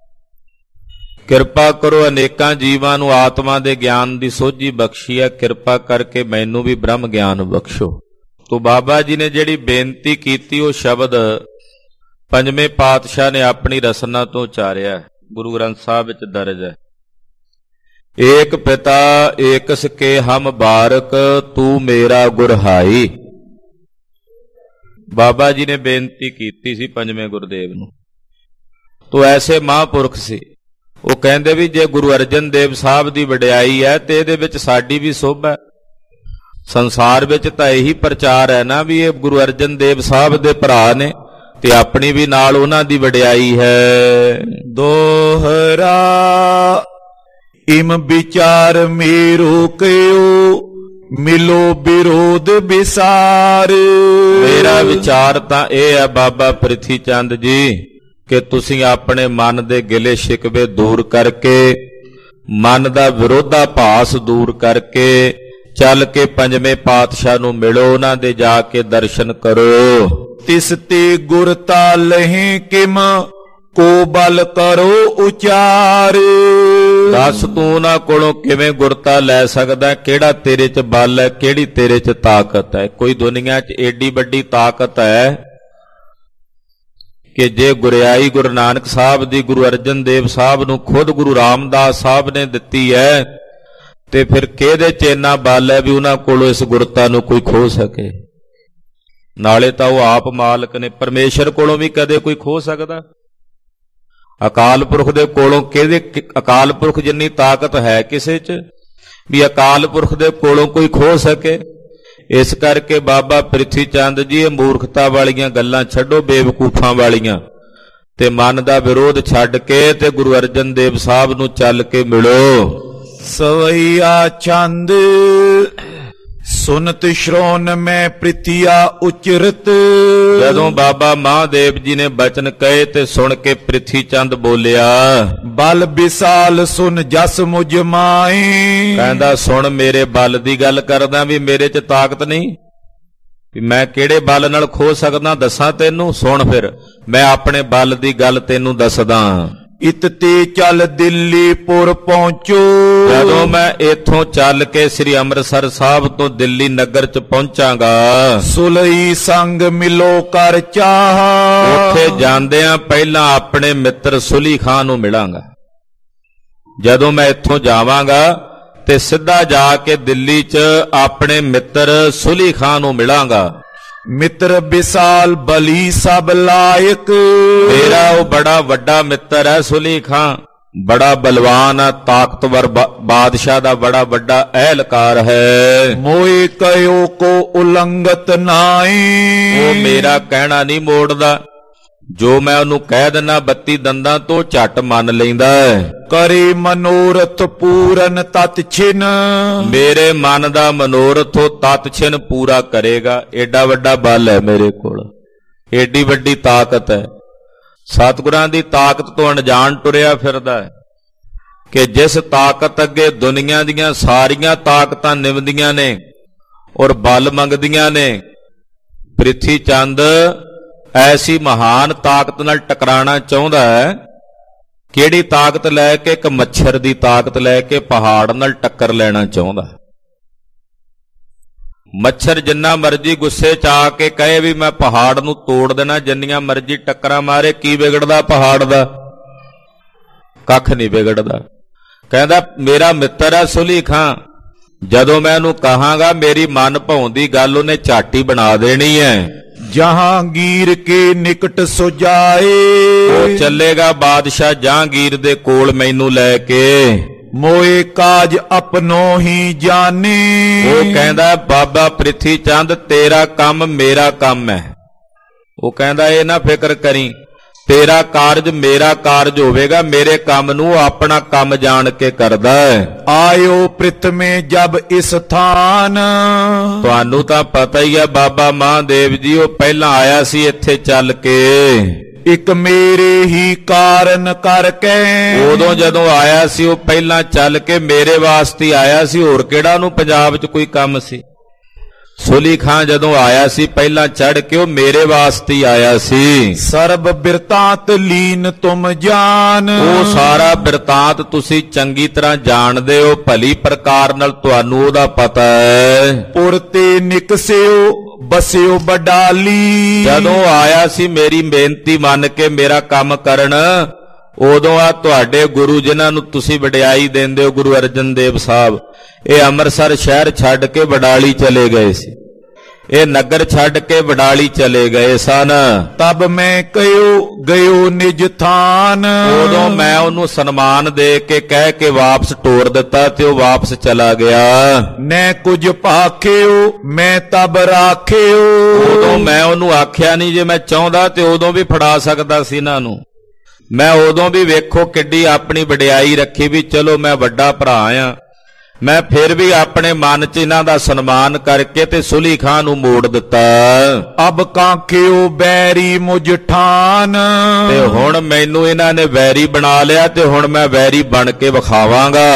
ਕਿਰਪਾ ਕਰੋ, ਅਨੇਕਾਂ ਜੀਵਾਂ ਨੂੰ ਆਤਮਾ ਦੇ ਗਿਆਨ ਦੀ ਸੋਝੀ ਬਖਸ਼ੀ ਹੈ, ਕਿਰਪਾ ਕਰਕੇ ਮੈਨੂੰ ਵੀ ਬ੍ਰਹਮ ਗਿਆਨ ਬਖਸ਼ੋ। ਤੋ ਬਾਬਾ ਜੀ ਨੇ ਜਿਹੜੀ ਬੇਨਤੀ ਕੀਤੀ ਉਹ ਸ਼ਬਦ ਪੰਜਵੇਂ ਪਾਤਸ਼ਾਹ ਨੇ ਆਪਣੀ ਰਸਨਾ ਤੋਂ ਉਚਾਰਿਆ, ਗੁਰੂ ਗ੍ਰੰਥ ਸਾਹਿਬ ਵਿੱਚ ਦਰਜ ਹੈ। ਏਕ ਪਿਤਾ ਏਕਸ ਕੇ ਹਮ ਬਾਰਕ, ਤੂੰ ਮੇਰਾ ਗੁਰਹਾਈ। ਬਾਬਾ ਜੀ ਨੇ ਬੇਨਤੀ ਕੀਤੀ ਸੀ ਪੰਜਵੇਂ ਗੁਰਦੇਵ ਨੂੰ। ਤੋ ਐਸੇ ਮਹਾਂਪੁਰਖ ਸੀ, ਉਹ ਕਹਿੰਦੇ ਵੀ ਜੇ ਗੁਰੂ ਅਰਜਨ ਦੇਵ ਸਾਹਿਬ ਦੀ ਵਡਿਆਈ ਹੈ ਤੇ ਇਹਦੇ ਵਿੱਚ ਸਾਡੀ ਵੀ ਸੋਭਾ ਹੈ। ਸੰਸਾਰ ਵਿੱਚ ਤਾਂ ਇਹੀ ਪ੍ਰਚਾਰ ਹੈ ਨਾ ਵੀ ਇਹ ਗੁਰੂ ਅਰਜਨ ਦੇਵ ਸਾਹਿਬ ਦੇ ਭਰਾ ਨੇ ਤੇ ਆਪਣੀ ਵੀ ਨਾਲ ਉਹਨਾਂ ਦੀ ਵਡਿਆਈ ਹੈ। ਦੋਹਰਾ ਇਮ ਵਿਚਾਰ ਮੇਰੋ ਕਿਓ, ਮਿਲੋ ਵਿਰੋਧ ਵਿਸਾਰ। ਮੇਰਾ ਵਿਚਾਰ ਤਾਂ ਇਹ ਹੈ ਬਾਬਾ ਪ੍ਰਿਥੀ ਚੰਦ ਜੀ ਕਿ ਤੁਸੀਂ ਆਪਣੇ ਮਨ ਦੇ ਗਿਲੇ ਸ਼ਿਕਵੇ ਦੂਰ ਕਰਕੇ, ਮਨ ਦਾ ਵਿਰੋਧਾਭਾਸ ਦੂਰ ਕਰਕੇ ਚੱਲ ਕੇ ਪੰਜਵੇਂ ਪਾਤਸ਼ਾਹ ਨੂੰ ਮਿਲੋ, ਉਹਨਾਂ ਦੇ ਜਾ ਕੇ ਦਰਸ਼ਨ ਕਰੋ। ਤਿਸ ਤੇ ਗੁਰਤਾ ਲਹੇ ਕਿਮ, ਕੋ ਬਲ ਕਰੋ ਉਚਾਰ। ਦੱਸ ਤੂੰ ਉਹਨਾਂ ਕੋਲੋਂ ਕਿਵੇਂ ਗੁਰਤਾ ਲੈ ਸਕਦਾ, ਕਿਹੜਾ ਤੇਰੇ 'ਚ ਬਲ ਹੈ, ਕਿਹੜੀ ਤੇਰੇ 'ਚ ਤਾਕਤ ਹੈ। ਕੋਈ ਦੁਨੀਆ 'ਚ ਏਡੀ ਵੱਡੀ ਤਾਕਤ ਹੈ ਕਿ ਜੇ ਗੁਰਿਆਈ ਗੁਰੂ ਨਾਨਕ ਸਾਹਿਬ ਦੀ ਗੁਰੂ ਅਰਜਨ ਦੇਵ ਸਾਹਿਬ ਨੂੰ ਖੁਦ ਗੁਰੂ ਰਾਮਦਾਸ ਸਾਹਿਬ ਨੇ ਦਿੱਤੀ ਹੈ ਤੇ ਫਿਰ ਕਿਹਦੇ 'ਚ ਇੰਨਾ ਬਲ ਹੈ ਵੀ ਉਹਨਾਂ ਕੋਲੋਂ ਇਸ ਗੁਰਤਾ ਨੂੰ ਕੋਈ ਖੋਹ ਸਕੇ। ਨਾਲੇ ਤਾਂ ਉਹ ਆਪ ਮਾਲਕ ਨੇ, ਪਰਮੇਸ਼ਰ ਕੋਲੋਂ ਵੀ ਕਦੇ ਕੋਈ ਖੋਹ ਸਕਦਾ? ਅਕਾਲ ਪੁਰਖ ਦੇ ਕੋਲੋਂ ਕਿਹਦੇ, ਅਕਾਲ ਪੁਰਖ ਜਿੰਨੀ ਤਾਕਤ ਹੈ ਕਿਸੇ 'ਚ ਵੀ ਅਕਾਲ ਪੁਰਖ ਦੇ ਕੋਲੋਂ ਕੋਈ ਖੋਹ ਸਕੇ। ਇਸ ਕਰਕੇ ਬਾਬਾ ਪ੍ਰਿਥੀ ਚੰਦ ਜੀ ਇਹ ਮੂਰਖਤਾ ਵਾਲੀਆਂ ਗੱਲਾਂ ਛੱਡੋ, ਬੇਵਕੂਫਾਂ ਵਾਲੀਆਂ, ਤੇ ਮਨ ਦਾ ਵਿਰੋਧ ਛੱਡ ਕੇ ਤੇ ਗੁਰੂ ਅਰਜਨ ਦੇਵ ਸਾਹਿਬ ਨੂੰ ਚੱਲ ਕੇ ਮਿਲੋ। ਸਵਈਆ ਚੰਦ ਸੁਨਤ ਸ਼੍ਰੋਨ ਮੈਂ ਪ੍ਰਿਥਿਆ ਉਚਰਤ। ਜਦੋਂ ਬਾਬਾ ਮਹਾਦੇਵ ਜੀ ਨੇ ਬਚਨ ਕਹੇ ਤੇ ਸੁਣ ਕੇ ਪ੍ਰਿਥੀ ਚੰਦ ਬੋਲਿਆ, ਬਲ ਵਿਸਾਲ ਸੁਨ ਜਸ ਮੁਝ ਮਾਏ। ਕਹਿੰਦਾ ਸੁਣ, ਮੇਰੇ ਬਲ ਦੀ ਗੱਲ ਕਰਦਾ ਵੀ ਮੇਰੇ 'ਚ ਤਾਕਤ ਨਹੀਂ, ਵੀ ਮੈਂ ਕਿਹੜੇ ਬਲ ਨਾਲ ਖੋ ਸਕਦਾ, ਦੱਸਾਂ ਤੈਨੂੰ। ਸੁਣ ਫਿਰ, ਮੈਂ ਆਪਣੇ ਬਲ ਦੀ ਗੱਲ ਤੈਨੂੰ ਦੱਸਦਾ। ਇਤ ਤੇ ਚੱਲ ਦਿੱਲੀ ਪੁਰ ਪਹੁੰਚੋ। ਜਦੋਂ ਮੈਂ ਇੱਥੋਂ ਚੱਲ ਕੇ ਸ੍ਰੀ ਅੰਮ੍ਰਿਤਸਰ ਸਾਹਿਬ ਤੋਂ ਦਿੱਲੀ ਨਗਰ 'ਚ ਪਹੁੰਚਾਂਗਾ, ਸੁਲਈ ਸੰਗ ਮਿਲੋ ਕਰ ਚਾਹ। ਉੱਥੇ ਜਾਂਦਿਆਂ ਪਹਿਲਾਂ ਆਪਣੇ ਮਿੱਤਰ ਸੁਲੀ ਖਾਂ ਨੂੰ ਮਿਲਾਂਗਾ। ਜਦੋਂ ਮੈਂ ਇੱਥੋਂ ਜਾਵਾਂਗਾ ਤੇ ਸਿੱਧਾ ਜਾ ਕੇ ਦਿੱਲੀ 'ਚ ਆਪਣੇ ਮਿੱਤਰ ਸੁਲੀ ਖਾਂ ਨੂੰ ਮਿਲਾਂਗਾ। ਮਿੱਤਰ ਵਿਸਾਲ ਬਲੀ ਸਭ ਲਾਇਕ। ਮੇਰਾ ਉਹ ਬੜਾ ਵੱਡਾ ਮਿੱਤਰ ਹੈ ਸੁਲੀ ਖਾਂ, ਬੜਾ ਬਲਵਾਨ ਹੈ, ਤਾਕਤਵਰ ਬਾਦਸ਼ਾਹ ਦਾ ਬੜਾ ਵੱਡਾ ਅਹਿਲਕਾਰ ਹੈ। ਮੋਏ ਕਹਿਓ ਕੋ ਉਲੰਘਤ ਨਾਈ। ਉਹ ਮੇਰਾ ਕਹਿਣਾ ਨਹੀਂ ਮੋੜਦਾ, ਜੋ ਮੈਂ ਉਹਨੂੰ ਕਹਿ ਦਿੰਦਾ ਬੱਤੀ ਦੰਦਾਂ ਤੋਂ ਝੱਟ ਮੰਨ ਲੈਂਦਾ ਹੈ। ਕਰੇ ਮਨੋਰਥ ਪੂਰਨ ਤਤ ਛਿਨ। ਮੇਰੇ ਮਨ ਦਾ ਮਨੋਰਥ ਉਹ ਤਤ ਛਿਨ ਪੂਰਾ ਕਰੇਗਾ। ਏਡਾ ਵੱਡਾ ਬਲ ਹੈ ਮੇਰੇ ਕੋਲ, ਏਡੀ ਵੱਡੀ ਤਾਕਤ ਹੈ। ਸਤਿਗੁਰਾਂ ਦੀ ਤਾਕਤ ਤੋਂ ਅਣਜਾਣ ਟੁਰਿਆ ਫਿਰਦਾ ਹੈ ਕਿ ਜਿਸ ਤਾਕਤ ਅੱਗੇ ਦੁਨੀਆ ਦੀਆਂ ਸਾਰੀਆਂ ਤਾਕਤਾਂ ਨਿਵਦੀਆਂ ਨੇ ਔਰ ਬਲ ਮੰਗਦੀਆਂ ਨੇ, ਪ੍ਰਿਥੀ ਚੰਦ ਐਸੀ ਮਹਾਨ ਤਾਕਤ ਨਾਲ ਟਕਰਾਣਾ ਚਾਹੁੰਦਾ ਹੈ। ਕਿਹੜੀ ਤਾਕਤ ਲੈ ਕੇ? ਇੱਕ ਮੱਛਰ ਦੀ ਤਾਕਤ ਲੈ ਕੇ ਪਹਾੜ ਨਾਲ ਟੱਕਰ ਲੈਣਾ ਚਾਹੁੰਦਾ। ਮੱਛਰ ਜਿੰਨਾ ਮਰਜੀ ਗੁੱਸੇ ਚ ਆ ਕੇ ਕਹੇ ਵੀ ਮੈਂ ਪਹਾੜ ਨੂੰ ਤੋੜ ਦੇਣਾ, ਜਿੰਨੀਆਂ ਮਰਜੀ ਟੱਕਰਾਂ ਮਾਰੇ, ਕੀ ਵਿਗੜਦਾ ਪਹਾੜ ਦਾ? ਕੱਖ ਨਹੀਂ ਵਿਗੜਦਾ। ਕਹਿੰਦਾ ਮੇਰਾ ਮਿੱਤਰ ਹੈ ਸੁਲੀ ਖਾਂ, ਜਦੋਂ ਮੈਂ ਉਹਨੂੰ ਕਹਾਂਗਾ ਮੇਰੀ ਮਨ ਭਾਉਂਦੀ ਗੱਲ ਉਹਨੇ ਝਾਟੀ ਬਣਾ ਦੇਣੀ ਹੈ। ਜਹਾਂਗੀਰ ਕੇ ਨਿਕਟ ਸੋ ਜਾਏ, ਉਹ ਚੱਲੇਗਾ ਬਾਦਸ਼ਾਹ ਜਹਾਂਗੀਰ ਦੇ ਕੋਲ ਮੈਨੂੰ ਲੈ ਕੇ। ਮੋਏ ਕਾਜ ਆਪਣੋ ਹੀ ਜਾਣੇ, ਉਹ ਕਹਿੰਦਾ ਬਾਬਾ ਪ੍ਰਿਥੀ ਚੰਦ ਤੇਰਾ ਕੰਮ ਮੇਰਾ ਕੰਮ ਹੈ। ਉਹ ਕਹਿੰਦਾ ਇਹ ਨਾ ਫਿਕਰ ਕਰੀ, ਤੇਰਾ ਕਾਰਜ ਮੇਰਾ ਕਾਰਜ ਹੋਵੇਗਾ, ਮੇਰੇ ਕੰਮ ਨੂੰ ਆਪਣਾ ਕੰਮ ਜਾਣ ਕੇ ਕਰਦਾ ਹੈ। ਆਇਓ ਪ੍ਰਿਥਮੇ ਜਬ ਇਸ ਥਾਨ, ਤੁਹਾਨੂੰ ਤਾਂ ਪਤਾ ਹੀ ਹੈ ਬਾਬਾ ਮਹਾਦੇਵ ਜੀ, ਉਹ ਪਹਿਲਾਂ ਆਇਆ ਸੀ ਇੱਥੇ ਚੱਲ ਕੇ, ਇੱਕ ਮੇਰੇ ਹੀ ਕਾਰਨ ਕਰਕੇ। ਉਦੋਂ ਜਦੋਂ ਆਇਆ ਸੀ ਉਹ ਪਹਿਲਾਂ ਚੱਲ ਕੇ ਮੇਰੇ ਵਾਸਤੇ ਆਇਆ ਸੀ, ਹੋਰ ਕਿਹੜਾ ਉਹਨੂੰ ਪੰਜਾਬ 'ਚ ਕੋਈ ਕੰਮ ਸੀ। ਸੁਲੀ ਖਾਂ ਜਦੋਂ ਆਇਆ ਸੀ ਪਹਿਲਾਂ ਚੜ ਕੇ ਉਹ ਮੇਰੇ ਵਾਸਤੇ ਹੀ ਆਇਆ ਸੀ। ਸਰਬ ਬਿਰਤਾਂਤ ਲੀਨ ਤੁਮ ਜਾਨ, ਉਹ ਸਾਰਾ ਬਿਰਤਾਂਤ ਤੁਸੀਂ ਚੰਗੀ ਤਰ੍ਹਾਂ ਜਾਣਦੇ ਹੋ, ਭਲੀ ਪ੍ਰਕਾਰ ਨਾਲ ਤੁਹਾਨੂੰ ਉਹਦਾ ਪਤਾ ਹੈ। ਪੁਰਤੇ ਨਿਕਸਿਓ ਬਸਿਓ ਬਡਾਲੀ, ਜਦੋਂ ਆਇਆ ਸੀ ਮੇਰੀ ਬੇਨਤੀ ਮੰਨ ਕੇ ਮੇਰਾ ਕੰਮ ਕਰਨ, ਉਦੋਂ ਆ ਤੁਹਾਡੇ ਗੁਰੂ ਜਿਨ੍ਹਾਂ ਨੂੰ ਤੁਸੀਂ ਵਡਿਆਈ ਦਿੰਦੇ ਹੋ, ਗੁਰੂ ਅਰਜਨ ਦੇਵ ਸਾਹਿਬ, ਇਹ ਅੰਮ੍ਰਿਤਸਰ ਸ਼ਹਿਰ ਛੱਡ ਕੇ ਵਡਾਲੀ ਚਲੇ ਗਏ ਸੀ। ਇਹ ਨਗਰ ਛੱਡ ਕੇ ਵਡਾਲੀ ਚਲੇ ਗਏ ਸਨ। ਤਬ ਮੈਂ ਕਹਿਓ ਗਇਓ ਨਿਜ ਥਾਨ, ਉਦੋਂ ਮੈਂ ਉਹਨੂੰ ਸਨਮਾਨ ਦੇ ਕੇ ਕਹਿ ਕੇ ਵਾਪਸ ਟੋਰ ਦਿੱਤਾ ਤੇ ਉਹ ਵਾਪਸ ਚਲਾ ਗਿਆ। ਨੈ ਕੁਝ ਭਾਖਿਓ ਮੈਂ ਤਬ ਰਾਖਿਓ, ਉਦੋਂ ਮੈਂ ਉਹਨੂੰ ਆਖਿਆ ਨਹੀਂ, ਜੇ ਮੈਂ ਚਾਹੁੰਦਾ ਤੇ ਉਦੋਂ ਵੀ ਫੜਾ ਸਕਦਾ ਸੀ ਇਹਨਾਂ ਨੂੰ। ਮੈਂ ਉਦੋਂ ਵੀ ਵੇਖੋ ਕਿੱਡੀ ਆਪਣੀ ਵਡਿਆਈ ਰੱਖੀ ਵੀ ਚਲੋ ਮੈਂ ਵੱਡਾ ਭਰਾ ਆ, ਮੈਂ ਫਿਰ ਵੀ ਆਪਣੇ ਮਨ 'ਚ ਇਹਨਾਂ ਦਾ ਸਨਮਾਨ ਕਰਕੇ ਤੇ ਸੁਲੀ ਖਾਂ ਨੂੰ ਮੋੜ ਦਿੱਤਾ। ਅਬ ਕਾਂਖਿਓ ਬੈਰੀ ਮੁਝ ਠਾਨ, ਤੇ ਹੁਣ ਮੈਨੂੰ ਇਹਨਾਂ ਨੇ ਵੈਰੀ ਬਣਾ ਲਿਆ ਤੇ ਹੁਣ ਮੈਂ ਵੈਰੀ ਬਣ ਕੇ ਵਿਖਾਵਾਂਗਾ।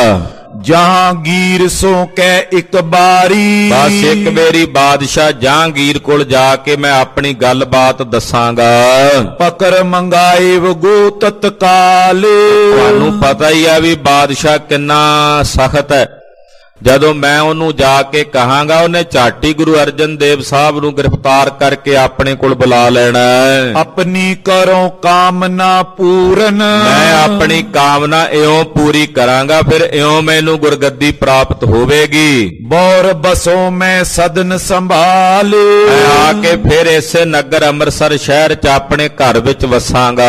ਜਹਾਂਗੀਰ ਸੋ ਕਹਿ ਇੱਕ ਬਾਰੀ, ਬਸ ਇੱਕ ਮੇਰੀ ਬਾਦਸ਼ਾਹ ਜਹਾਂਗੀਰ ਕੋਲ ਜਾ ਕੇ ਮੈਂ ਆਪਣੀ ਗੱਲਬਾਤ ਦੱਸਾਂਗਾ। ਪਕਰ ਮੰਗਾਏ ਵਗੋ ਤਤਕਾਲ, ਤੁਹਾਨੂੰ ਪਤਾ ਹੀ ਆ ਵੀ ਬਾਦਸ਼ਾਹ ਕਿੰਨਾ ਸਖਤ ਹੈ। ਜਦੋਂ ਮੈਂ ਉਹਨੂੰ ਜਾ ਕੇ ਕਹਾਂਗਾ ਉਹਨੇ ਝਾਟੀ ਗੁਰੂ ਅਰਜਨ ਦੇਵ ਸਾਹਿਬ ਨੂੰ ਗ੍ਰਿਫਤਾਰ ਕਰਕੇ ਆਪਣੇ ਕੋਲ ਬੁਲਾ ਲੈਣਾ ਹੈ। ਆਪਣੀ ਕਰੋ ਕਾਮਨਾ ਪੂਰਨ, ਮੈਂ ਆਪਣੀ ਕਾਮਨਾ ਇਉਂ ਪੂਰੀ ਕਰਾਂਗਾ, ਫਿਰ ਇਉਂ ਮੈਨੂੰ ਗੁਰਗੱਦੀ ਪ੍ਰਾਪਤ ਹੋਵੇਗੀ। ਬੌਰ ਬਸੋ ਮੈਂ ਸਦਨ ਸੰਭਾਲ, ਮੈਂ ਆ ਕੇ ਫਿਰ ਇਸੇ ਨਗਰ ਅੰਮ੍ਰਿਤਸਰ ਸ਼ਹਿਰ 'ਚ ਆਪਣੇ ਘਰ ਵਿੱਚ ਵਸਾਂਗਾ।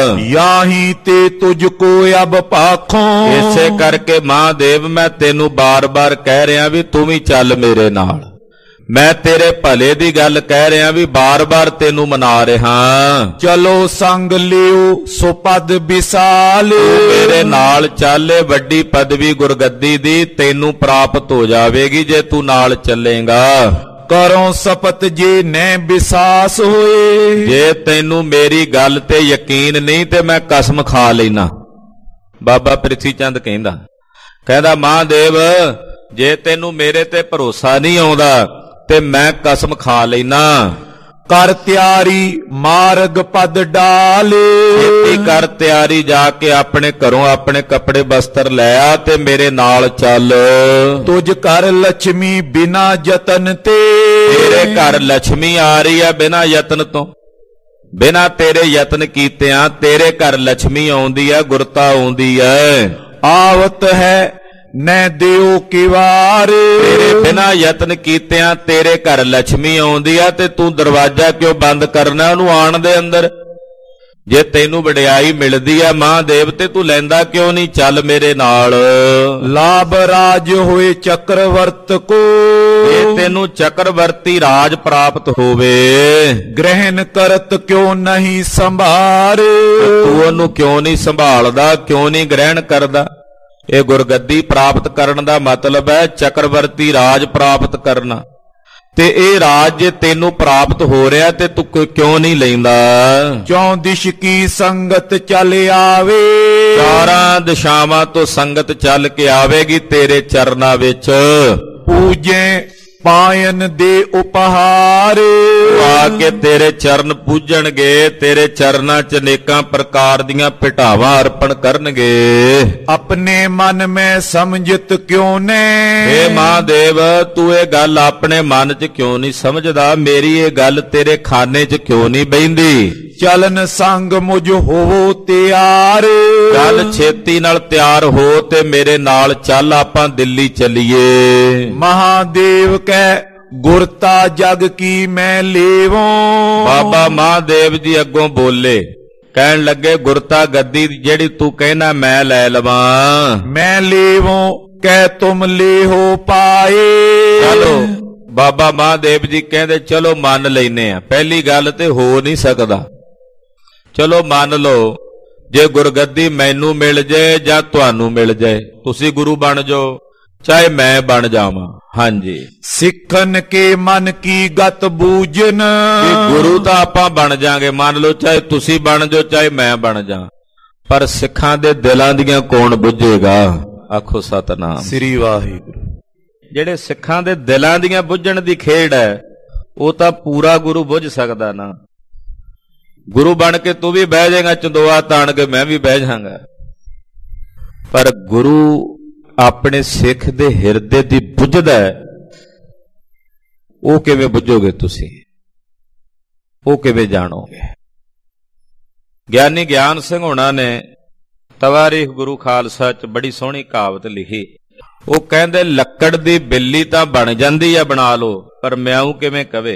ਯਾਹੀ ਤੇ ਤੁਝ ਕੋ ਅਬ ਪਾਖੋਂ, ਇਸੇ ਕਰਕੇ ਮਹਾਦੇਵ ਮੈਂ ਤੈਨੂੰ ਬਾਰ-ਬਾਰ ਕਹਿ ਰਿਹਾ ਵੀ ਤੂੰ ਵੀ ਚੱਲ ਮੇਰੇ ਨਾਲ, ਮੈਂ ਤੇਰੇ ਭਲੇ ਦੀ ਗੱਲ ਕਹਿ ਰਿਹਾ ਵੀ ਬਾਰ-ਬਾਰ ਤੈਨੂੰ ਮਨਾ ਰਿਹਾ। ਚਲੋ ਸੰਗ ਲਿਓ ਸੋ ਪਦ ਵਿਸਾਲ, ਮੇਰੇ ਨਾਲ ਚੱਲੇ, ਵੱਡੀ ਪਦਵੀ ਗੁਰਗੱਦੀ ਦੀ ਤੈਨੂੰ ਪ੍ਰਾਪਤ ਹੋ ਜਾਵੇਗੀ ਜੇ ਤੂੰ ਨਾਲ ਚੱਲੇਗਾ। ਕਰੋ ਸਪਤ ਜੇ ਨੈ ਵਿਸਾਸ ਹੋਏ, ਜੇ ਤੈਨੂੰ ਮੇਰੀ ਗੱਲ ਤੇ ਯਕੀਨ ਨਹੀਂ ਤੇ ਮੈਂ ਕਸਮ ਖਾ ਲੈਣਾ। ਬਾਬਾ ਪ੍ਰਿਥੀ ਚੰਦ ਕਹਿੰਦਾ ਕਹਿੰਦਾ ਮਹਾਦੇਵ ਜੇ ਤੈਨੂੰ ਮੇਰੇ ਤੇ ਭਰੋਸਾ ਨਹੀਂ ਆਉਂਦਾ ਤੇ ਮੈਂ ਕਸਮ ਖਾ ਲੈਣਾ। ਕਰ ਤਿਆਰੀ ਮਾਰਗ ਪਦ ਡਾਲ, ਛੇਤੀ ਕਰ ਤਿਆਰੀ, ਜਾ ਕੇ ਆਪਣੇ ਘਰੋਂ ਆਪਣੇ ਕੱਪੜੇ ਬਸਤਰ ਲੈ ਆ ਤੇ ਮੇਰੇ ਨਾਲ ਚੱਲ। ਤੁਝ ਘਰ ਲక్ష్ਮੀ ਬਿਨਾ ਯਤਨ ਤੇ, ਤੇਰੇ ਘਰ ਲక్ష్ਮੀ ਆ ਰਹੀ ਹੈ ਬਿਨਾ ਯਤਨ ਤੋਂ, ਬਿਨਾ ਤੇਰੇ ਯਤਨ ਕੀਤਿਆਂ ਤੇਰੇ ਘਰ ਲక్ష్ਮੀ ਆਉਂਦੀ ਹੈ, ਗੁਰਤਾ ਆਉਂਦੀ ਹੈ। ਆਵਤ ਹੈ ਨੈ ਦਿਓ ਕਿਵਾਰ, ਤੇਰੇ ਬਿਨਾ ਯਤਨ ਕੀਤਿਆਂ ਤੇਰੇ ਘਰ ਲక్ష్ਮੀ ਆਉਂਦੀ ਆ ਤੇ ਤੂੰ ਦਰਵਾਜ਼ਾ ਕਿਉਂ ਬੰਦ ਕਰਨਾ ਉਹਨੂੰ ਆਣ ਦੇ ਅੰਦਰ। ਜੇ ਤੈਨੂੰ ਵਡਿਆਈ ਮਿਲਦੀ ਆ ਮਹਾਦੇਵ ਤੇ ਤੂੰ ਲੈਂਦਾ ਕਿਉਂ ਨਹੀਂ, ਚੱਲ ਮੇਰੇ ਨਾਲ। ਲਾਭ ਰਾਜ ਹੋਏ ਚੱਕਰਵਰਤ ਕੋ, ਜੇ ਤੈਨੂੰ ਚੱਕਰਵਰਤੀ ਰਾਜ ਪ੍ਰਾਪਤ ਹੋਵੇ, ਗ੍ਰਹਿਣ ਕਰਤ ਕਿਉਂ ਨਹੀਂ ਸੰਭਾਰ, ਤੂੰ ਉਹਨੂੰ ਕਿਉਂ ਨਹੀਂ ਸੰਭਾਲਦਾ, ਕਿਉਂ ਨਹੀਂ ਗ੍ਰਹਿਣ ਕਰਦਾ। ਇਹ ਗੁਰਗੱਦੀ ਪ੍ਰਾਪਤ ਕਰਨ ਦਾ ਮਤਲਬ ਹੈ ਚੱਕਰਵਰਤੀ ਰਾਜ ਪ੍ਰਾਪਤ ਕਰਨਾ। ਤੇ ਇਹ ਰਾਜ ਜੇ ਤੈਨੂੰ ਪ੍ਰਾਪਤ ਹੋ ਰਿਹਾ ਤੇ ਤੂੰ ਕਿਉਂ ਨਹੀਂ ਲੈਂਦਾ? ਚੌਂ ਦਿਸ਼ ਕੀ ਸੰਗਤ ਚੱਲ ਆਵੇ, ਚਾਰਾਂ ਦਿਸ਼ਾਵਾਂ ਤੋਂ ਸੰਗਤ ਚੱਲ ਕੇ ਆਵੇਗੀ ਤੇਰੇ ਚਰਨਾਂ ਵਿੱਚ। ਪੂਜੇ ਪਾਇਨ ਦੇ ਉਪਹਾਰ, ਆ ਕੇ ਤੇਰੇ ਚਰਨ ਪੂਜਣਗੇ, ਤੇਰੇ ਚਰਨਾਂ 'ਚ ਅਨੇਕਾਂ ਪ੍ਰਕਾਰ ਦੀਆਂ ਭਿਟਾਵਾਂ ਅਰਪਣ ਕਰਨਗੇ। ਆਪਣੇ ਮਨ ਮੈਂ ਸਮਝਤ ਕਿਉਂ ਨੇ, ਏ ਮਹਾਦੇਵ ਤੂੰ ਇਹ ਗੱਲ ਆਪਣੇ ਮਨ 'ਚ ਕਿਉਂ ਨਹੀਂ ਸਮਝਦਾ? ਮੇਰੀ ਇਹ ਗੱਲ ਤੇਰੇ ਖਾਨੇ 'ਚ ਕਿਉਂ ਨਹੀਂ ਬਹਿੰਦੀ? ਚਲਨ ਸੰਗ ਮੁਝ ਹੋਵੋ ਤਿਆਰ, ਚੱਲ ਛੇਤੀ ਨਾਲ ਤਿਆਰ ਹੋ ਤੇ ਮੇਰੇ ਨਾਲ ਚੱਲ, ਆਪਾਂ ਦਿੱਲੀ ਚੱਲੀਏ। ਮਹਾਦੇਵ ਕੈ ਗੁਰਤਾ ਜਗ ਕੀ ਮੈਂ ਲੇਵੋਂ, ਬਾਬਾ ਮਹਾਦੇਵ ਜੀ ਅੱਗੋਂ ਬੋਲੇ, ਕਹਿਣ ਲੱਗੇ ਗੁਰਤਾ ਗੱਦੀ ਜਿਹੜੀ ਤੂੰ ਕਹਿਣਾ ਮੈਂ ਲੈ ਲਵਾਂ। ਮੈਂ ਲੇਵੋਂ ਕਹਿ ਤੁਮ ਲੇਹੋ ਪਾਏ, ਚਲੋ ਬਾਬਾ ਮਹਾਦੇਵ ਜੀ ਕਹਿੰਦੇ ਚਲੋ ਮੰਨ ਲੈਨੇ ਆ, ਪਹਿਲੀ ਗੱਲ ਤੇ ਹੋ ਨਹੀਂ ਸਕਦਾ। ਚਲੋ ਮੰਨ ਲਓ ਜੇ ਗੁਰਗੱਦੀ ਮੈਨੂੰ ਮਿਲ ਜਾਏ ਜਾਂ ਤੁਹਾਨੂੰ ਮਿਲ ਜਾਏ, ਤੁਸੀਂ ਗੁਰੂ ਬਣ ਜਾਓ ਚਾਹੇ ਮੈਂ ਬਣ ਜਾਵਾਂ। ਹਾਂਜੀ, ਸਿੱਖਨ ਕੇ ਮਨ ਕੀ ਗਤ ਬੂਝਨ, ਗੁਰੂ ਤਾਂ ਆਪਾਂ ਬਣ ਜਾਾਂਗੇ, ਮੰਨ ਲਓ ਚਾਹੇ ਤੁਸੀਂ ਬਣ ਜਾਓ ਚਾਹੇ ਮੈਂ ਬਣ ਜਾ, ਪਰ ਸਿੱਖਾਂ ਦੇ ਦਿਲਾਂ ਦੀਆਂ ਕੌਣ ਬੁੱਝੇਗਾ? ਆਖੋ ਸਤਨਾਮ ਸ੍ਰੀ ਵਾਹਿਗੁਰੂ। ਜਿਹੜੇ ਸਿੱਖਾਂ ਦੇ ਦਿਲਾਂ ਦੀਆਂ ਬੁੱਝਣ ਦੀ ਖੇਡ ਹੈ ਉਹ ਤਾਂ ਪੂਰਾ ਗੁਰੂ ਬੁੱਝ ਸਕਦਾ ਨਾ। ਗੁਰੂ ਬਣ ਕੇ ਤੂੰ ਵੀ ਬਹਿ ਜਾਏਗਾ, ਚੰਦੋਆ ਤਾਣ ਕੇ ਮੈਂ ਵੀ ਬਹਿ ਜਾਵਾਂਗਾ, ਪਰ ਗੁਰੂ ਆਪਣੇ ਸਿੱਖ ਦੇ ਹਿਰਦੇ ਦੀ ਬੁੱਝਦਾ, ਉਹ ਕਿਵੇਂ ਬੁੱਝੋਗੇ ਤੁਸੀਂ? ਉਹ ਕਿਵੇਂ ਜਾਣੋਗੇ? ਗਿਆਨੀ ਗਿਆਨ ਸਿੰਘ ਹੋਣਾ ਨੇ ਤਵਾਰੀਖ ਗੁਰੂ ਖਾਲਸਾ ਚ ਬੜੀ ਸੋਹਣੀ ਕਹਾਵਤ ਲਿਖੀ। ਉਹ ਕਹਿੰਦੇ ਲੱਕੜ ਦੀ ਬਿੱਲੀ ਤਾਂ ਬਣ ਜਾਂਦੀ ਆ ਬਣਾ ਲਓ, ਪਰ ਮਿਆਉ ਕਿਵੇਂ ਕਵੇ?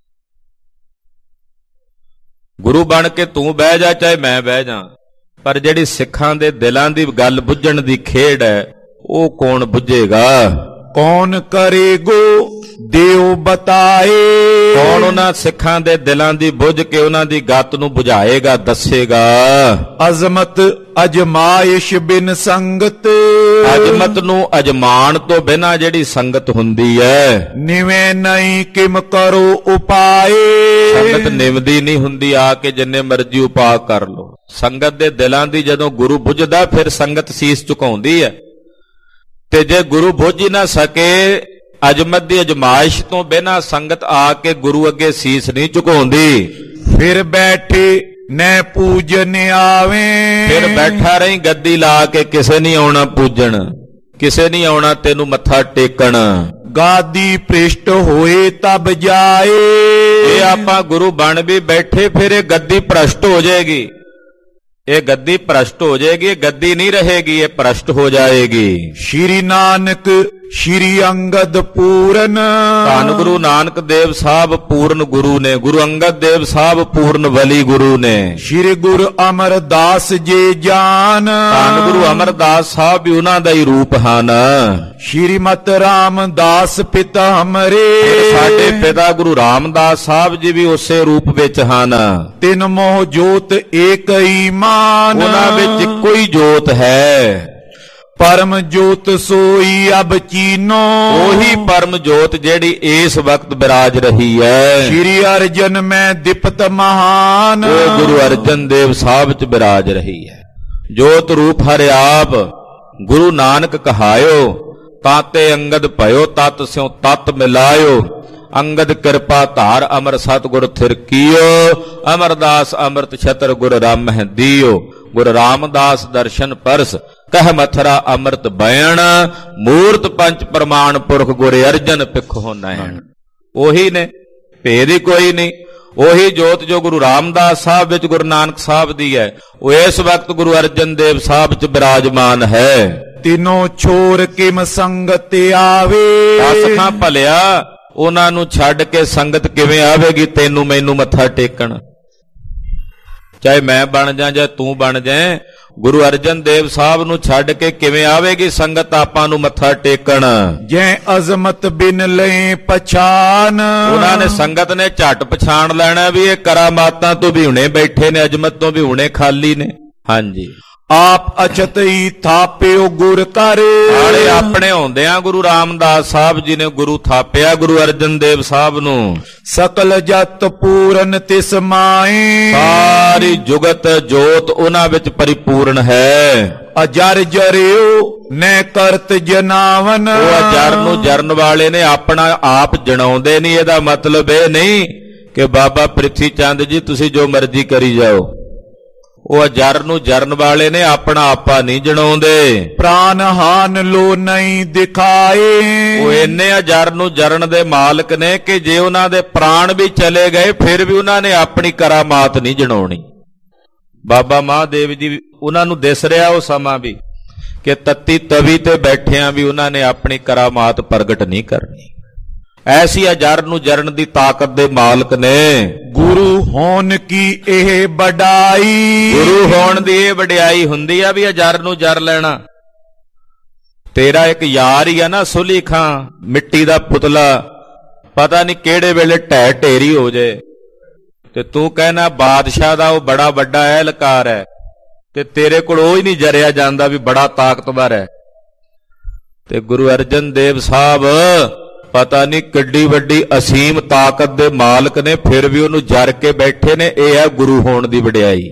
ਗੁਰੂ ਬਣ ਕੇ ਤੂੰ ਬਹਿ ਜਾ ਚਾਹੇ ਮੈਂ ਬਹਿ ਜਾ, ਪਰ ਜਿਹੜੀ ਸਿੱਖਾਂ ਦੇ ਦਿਲਾਂ ਦੀ ਗੱਲ ਬੁੱਝਣ ਦੀ ਖੇਡ ਹੈ ਉਹ ਕੌਣ ਬੁੱਝੇਗਾ? ਕੌਣ ਕਰੇਗੋ ਦੇਉ ਬਤਾਏ, ਕੌਣ ਉਹਨਾਂ ਸਿੱਖਾਂ ਦੇ ਦਿਲਾਂ ਦੀ ਬੁੱਝ ਕੇ ਉਹਨਾਂ ਦੀ ਗੱਤ ਨੂੰ ਬੁਝਾਏਗਾ, ਦੱਸੇਗਾ? ਅਜ਼ਮਤ ਅਜਮਾਇਸ਼ ਬਿਨ ਸੰਗਤ, ਅਜ਼ਮਤ ਨੂੰ ਅਜਮਾਨ ਤੋਂ ਬਿਨਾਂ ਜਿਹੜੀ ਸੰਗਤ ਹੁੰਦੀ ਹੈ, ਨਿਵੇਂ ਨਹੀਂ ਕਿਮ ਕਰੋ ਉਪਾਏ, ਸੰਗਤ ਨਿਵਦੀ ਨਹੀਂ ਹੁੰਦੀ, ਆ ਕੇ ਜਿੰਨੇ ਮਰਜ਼ੀ ਉਪਾਅ ਕਰ ਲੋ। ਸੰਗਤ ਦੇ ਦਿਲਾਂ ਦੀ ਜਦੋਂ ਗੁਰੂ ਬੁੱਝਦਾ ਫਿਰ ਸੰਗਤ ਸੀਸ ਝੁਕਾਉਂਦੀ ਹੈ, ਤੇ ਜੇ ਗੁਰੂ ਬੁੱਝ ਹੀ ਨਾ ਸਕੇ ਅਜਮਤ ਦੀ ਅਜਮਾਇਸ਼ ਤੋਂ ਬਿਨਾਂ ਸੰਗਤ ਆ ਕੇ ਗੁਰੂ ਅੱਗੇ ਸੀਸ ਨਹੀਂ ਝੁਕਾਉਂਦੀ। ਫਿਰ ਬੈਠੇ ਨੈ ਪੂਜਨ ਆਵੇ, ਫਿਰ ਬੈਠਾ ਰਹੀ ਗੱਦੀ ਲਾ ਕੇ, ਕਿਸੇ ਨਹੀਂ ਆਉਣਾ ਪੂਜਣ, ਕਿਸੇ ਨਹੀਂ ਆਉਣਾ ਤੈਨੂੰ ਮੱਥਾ ਟੇਕਣ। ਗਾਦੀ ਪ੍ਰਿਸ਼ਟ ਹੋਏ ਤਬ ਜਾਏ, ਇਹ ਆਪਾਂ ਗੁਰੂ ਬਣ ਵੀ ਬੈਠੇ ਫਿਰ ਇਹ ਗੱਦੀ ਭ੍ਰਸ਼ਟ ਹੋ ਜਾਏਗੀ, ਇਹ ਗੱਦੀ ਭ੍ਰਸ਼ਟ ਹੋ ਜਾਏਗੀ, ਇਹ ਗੱਦੀ ਨਹੀਂ ਰਹੇਗੀ, ਇਹ ਭ੍ਰਸ਼ਟ ਹੋ ਜਾਏਗੀ। ਸ਼੍ਰੀ ਨਾਨਕ ਸ਼੍ਰੀ ਅੰਗਦ ਪੂਰਨ, ਧੰਨ ਗੁਰੂ ਨਾਨਕ ਦੇਵ ਸਾਹਿਬ ਪੂਰਨ ਗੁਰੂ ਨੇ, ਗੁਰੂ ਅੰਗਦ ਦੇਵ ਸਾਹਿਬ ਪੂਰਨ ਵਲੀ ਗੁਰੂ ਨੇ। ਸ਼੍ਰੀ ਗੁਰੂ ਅਮਰਦਾਸ ਜੀ ਜਾਨ, ਧੰਨ ਗੁਰੂ ਅਮਰਦਾਸ ਸਾਹਿਬ ਵੀ ਉਹਨਾਂ ਦਾ ਹੀ ਰੂਪ ਹਨ। ਸ਼੍ਰੀਮਤ ਰਾਮਦਾਸ ਪਿਤਾ ਹਮਰੇ, ਸਾਡੇ ਪਿਤਾ ਗੁਰੂ ਰਾਮਦਾਸ ਸਾਹਿਬ ਜੀ ਵੀ ਉਸੇ ਰੂਪ ਵਿੱਚ ਹਨ। ਤਿੰਨ ਮੋਹ ਜੋਤ ਏਕ ਹੀ ਮਾਨ, ਉਹਨਾਂ ਵਿੱਚ ਇੱਕੋ ਹੀ ਜੋਤ ਹੈ। ਪਰਮ ਜੋਤ ਸੋਈ ਅਬ ਚੀਨੋ, ਉਹੀ ਪਰਮ ਜੋਤ ਜਿਹੜੀ ਇਸ ਵਕਤ ਬਿਰਾਜ ਰਹੀ ਹੈ। ਸ਼੍ਰੀ ਅਰਜਨ ਮੈਂ ਦਿਪਤ ਮਹਾਨ, ਉਹ ਗੁਰੂ ਅਰਜਨ ਦੇਵ ਸਾਹਿਬ ਚ ਬਿਰਾਜ ਰਹੀ ਹੈ। ਜੋਤ ਰੂਪ ਹਰਿ ਆਪ ਗੁਰੂ ਨਾਨਕ ਕਹਾਇਓ, ਤਾਤੇ ਅੰਗਦ ਭਇਓ ਤਤ ਸਿਉ ਤਤ ਮਿਲਾਇਓ, ਅੰਗਦ ਕਿਰਪਾ ਧਾਰ ਅਮਰ ਸਤਿਗੁਰ ਥਿਰ ਕੀਓ, ਅਮਰਦਾਸ ਅੰਮ੍ਰਿਤ ਛਤਰ ਗੁਰ ਰਾਮਹਿ ਦੀਓ, ਗੁਰ ਰਾਮਦਾਸ ਦਰਸ਼ਨ ਪਰਸ ਕਹਿ ਮਥਰਾ ਅੰਮ੍ਰਿਤ ਬੈਣ, ਮੂਰਤ ਪੰਚ ਪ੍ਰਮਾਣ ਪੁਰਖ ਗੁਰ ਅਰਜਨ ਪਿਖੋ ਨੈਣ। ਉਹੀ ਨੇ, ਭੇਦ ਹੀ ਕੋਈ ਨਹੀਂ। ਉਹੀ ਜੋਤ ਜੋ ਗੁਰੂ ਰਾਮਦਾਸ ਸਾਹਿਬ ਵਿੱਚ ਗੁਰੂ ਨਾਨਕ ਸਾਹਿਬ ਦੀ ਹੈ, ਉਹ ਇਸ ਵਕਤ ਗੁਰੂ ਅਰਜਨ ਦੇਵ ਸਾਹਿਬ ਚ ਬਿਰਾਜਮਾਨ ਹੈ। ਤਿਨੋਂ ਛੋਰ ਕਿਮ ਸੰਗਤ ਆਵੇ, ਦਸ ਖਾਂ ਭਲਿਆ ਉਹਨਾਂ ਨੂੰ ਛੱਡ ਕੇ ਸੰਗਤ ਕਿਵੇਂ ਆਵੇਗੀ ਤੈਨੂੰ ਮੈਨੂੰ ਮੱਥਾ ਟੇਕਣ? ਚਾਹੇ ਮੈਂ ਬਣ ਜਾ ਜਾਂ ਤੂੰ ਬਣ ਜਾਏ, ਗੁਰੂ ਅਰਜਨ ਦੇਵ ਸਾਹਿਬ ਨੂੰ ਛੱਡ ਕੇ ਕਿਵੇਂ ਆਵੇਗੀ ਸੰਗਤ ਆਪਾਂ ਨੂੰ ਮੱਥਾ ਟੇਕਣ? ਜੈ ਅਜ਼ਮਤ ਬਿਨ ਲੈ ਪਛਾਨ, ਉਹਨਾਂ ਨੇ ਸੰਗਤ ਨੇ ਝੱਟ ਪਛਾਣ ਲੈਣਾ ਵੀ ਇਹ ਕਰਾਮਾਤਾਂ ਤੋਂ ਵੀ ਹੁਣੇ ਬੈਠੇ ਨੇ, ਅਜ਼ਮਤ ਤੋਂ ਵੀ ਹੁਣੇ ਖਾਲੀ ਨੇ। ਹਾਂਜੀ, ਆਪ ਅਚਤਈ ਥਾਪਿਓ ਗੁਰ ਕਰ। ਨਾਲੇ ਆਪਣੇ ਹੁੰਦਿਆਂ ਗੁਰੂ ਰਾਮਦਾਸ ਸਾਹਿਬ ਜੀ ਨੇ ਗੁਰੂ ਥਾਪਿਆ ਗੁਰੂ ਅਰਜਨ ਦੇਵ ਸਾਹਿਬ ਨੂੰ। ਸਕਲ ਜਤ ਪੂਰਨ ਤਿਸ ਮਾਏ। ਸਾਰੀ ਜੁਗਤ ਜੋਤ ਉਹਨਾਂ ਵਿੱਚ ਪਰਿਪੂਰਨ ਹੈ। ਅਜਰ ਜਰਿਓ ਨੈ ਕਰਤ ਜਨਾਵਨ। ਉਹ ਅਜਰ ਨੂੰ ਜਰਨ ਵਾਲੇ ਨੇ ਆਪਣਾ ਆਪ ਜਣਾਉਂਦੇ ਨਹੀਂ। ਇਹਦਾ ਮਤਲਬ ਇਹ ਨਹੀਂ ਕਿ ਬਾਬਾ ਪ੍ਰਿਥੀ ਚੰਦ ਜੀ ਤੁਸੀਂ ਜੋ ਮਰਜ਼ੀ ਕਰੀ ਜਾਓ। ਉਹ ਅਜਰ ਨੂੰ ਜਰਨ ਵਾਲੇ ਨੇ ਆਪਣਾ ਆਪਾ ਨਹੀਂ ਜਣਾਉਂਦੇ। ਪ੍ਰਾਨ ਹਾਨ ਲੋ ਨਹੀਂ ਦਿਖਾਏ। ਉਹ ਇੰਨੇ ਅਜਰ ਨੂੰ ਜਰਨ ਦੇ ਮਾਲਕ ਨੇ ਕਿ ਜੇ ਉਹਨਾਂ ਦੇ ਪ੍ਰਾਣ ਵੀ ਚਲੇ ਗਏ ਫਿਰ ਵੀ ਉਹਨਾਂ ਨੇ ਆਪਣੀ ਕਰਾਮਾਤ ਨਹੀਂ ਜਣਾਉਣੀ। ਬਾਬਾ ਮਹਾਦੇਵ ਜੀ ਉਹਨਾਂ ਨੂੰ ਦਿਸ ਰਿਹਾ ਉਹ ਸਮਾਂ ਵੀ ਕਿ ਤੱਤੀ ਤਵੀ ਤੇ ਬੈਠਿਆਂ ਵੀ ਉਹਨਾਂ ਨੇ ਆਪਣੀ ਕਰਾਮਾਤ ਪ੍ਰਗਟ ਨਹੀਂ ਕਰਨੀ। ਐਸੀ ਅਜਰ ਨੂੰ ਜਰਨ ਦੀ ਤਾਕਤ ਦੇ ਮਾਲਕ ਨੇ। ਗੁਰੂ ਹੋਣ ਕੀ ਇਹ ਵਡਾਈ। ਗੁਰੂ ਹੋਣ ਦੀ ਇਹ ਵਡਿਆਈ ਹੁੰਦੀ ਆ ਵੀ ਅਜਰ ਨੂੰ ਜਰ ਲੈਣਾ। ਤੇਰਾ ਇੱਕ ਯਾਰ ਹੀ ਆ ਨਾ ਸੁਲੀ ਖਾਂ, ਮਿੱਟੀ ਦਾ ਪੁਤਲਾ, ਪਤਾ ਨਹੀਂ ਕਿਹੜੇ ਵੇਲੇ ਢਹਿ ਢੇਰੀ ਹੋ ਜਾਏ ਤੇ ਤੂੰ ਕਹਿਣਾ ਬਾਦਸ਼ਾਹ ਦਾ ਉਹ ਬੜਾ ਵੱਡਾ ਅਹਿਲਕਾਰ ਹੈ ਤੇ ਤੇਰੇ ਕੋਲ ਉਹ ਹੀ ਨਹੀਂ ਜਰਿਆ ਜਾਂਦਾ ਵੀ ਬੜਾ ਤਾਕਤਵਰ ਹੈ। ਤੇ ਗੁਰੂ ਅਰਜਨ ਦੇਵ ਸਾਹਿਬ ਪਤਾ ਨਹੀਂ ਕਿੱਡੀ ਵੱਡੀ ਅਸੀਮ ਤਾਕਤ ਦੇ ਮਾਲਕ ਨੇ ਫਿਰ ਵੀ ਉਹਨੂੰ ਜਰ ਕੇ ਬੈਠੇ ਨੇ। ਇਹ ਹੈ ਗੁਰੂ ਹੋਣ ਦੀ ਵਡਿਆਈ।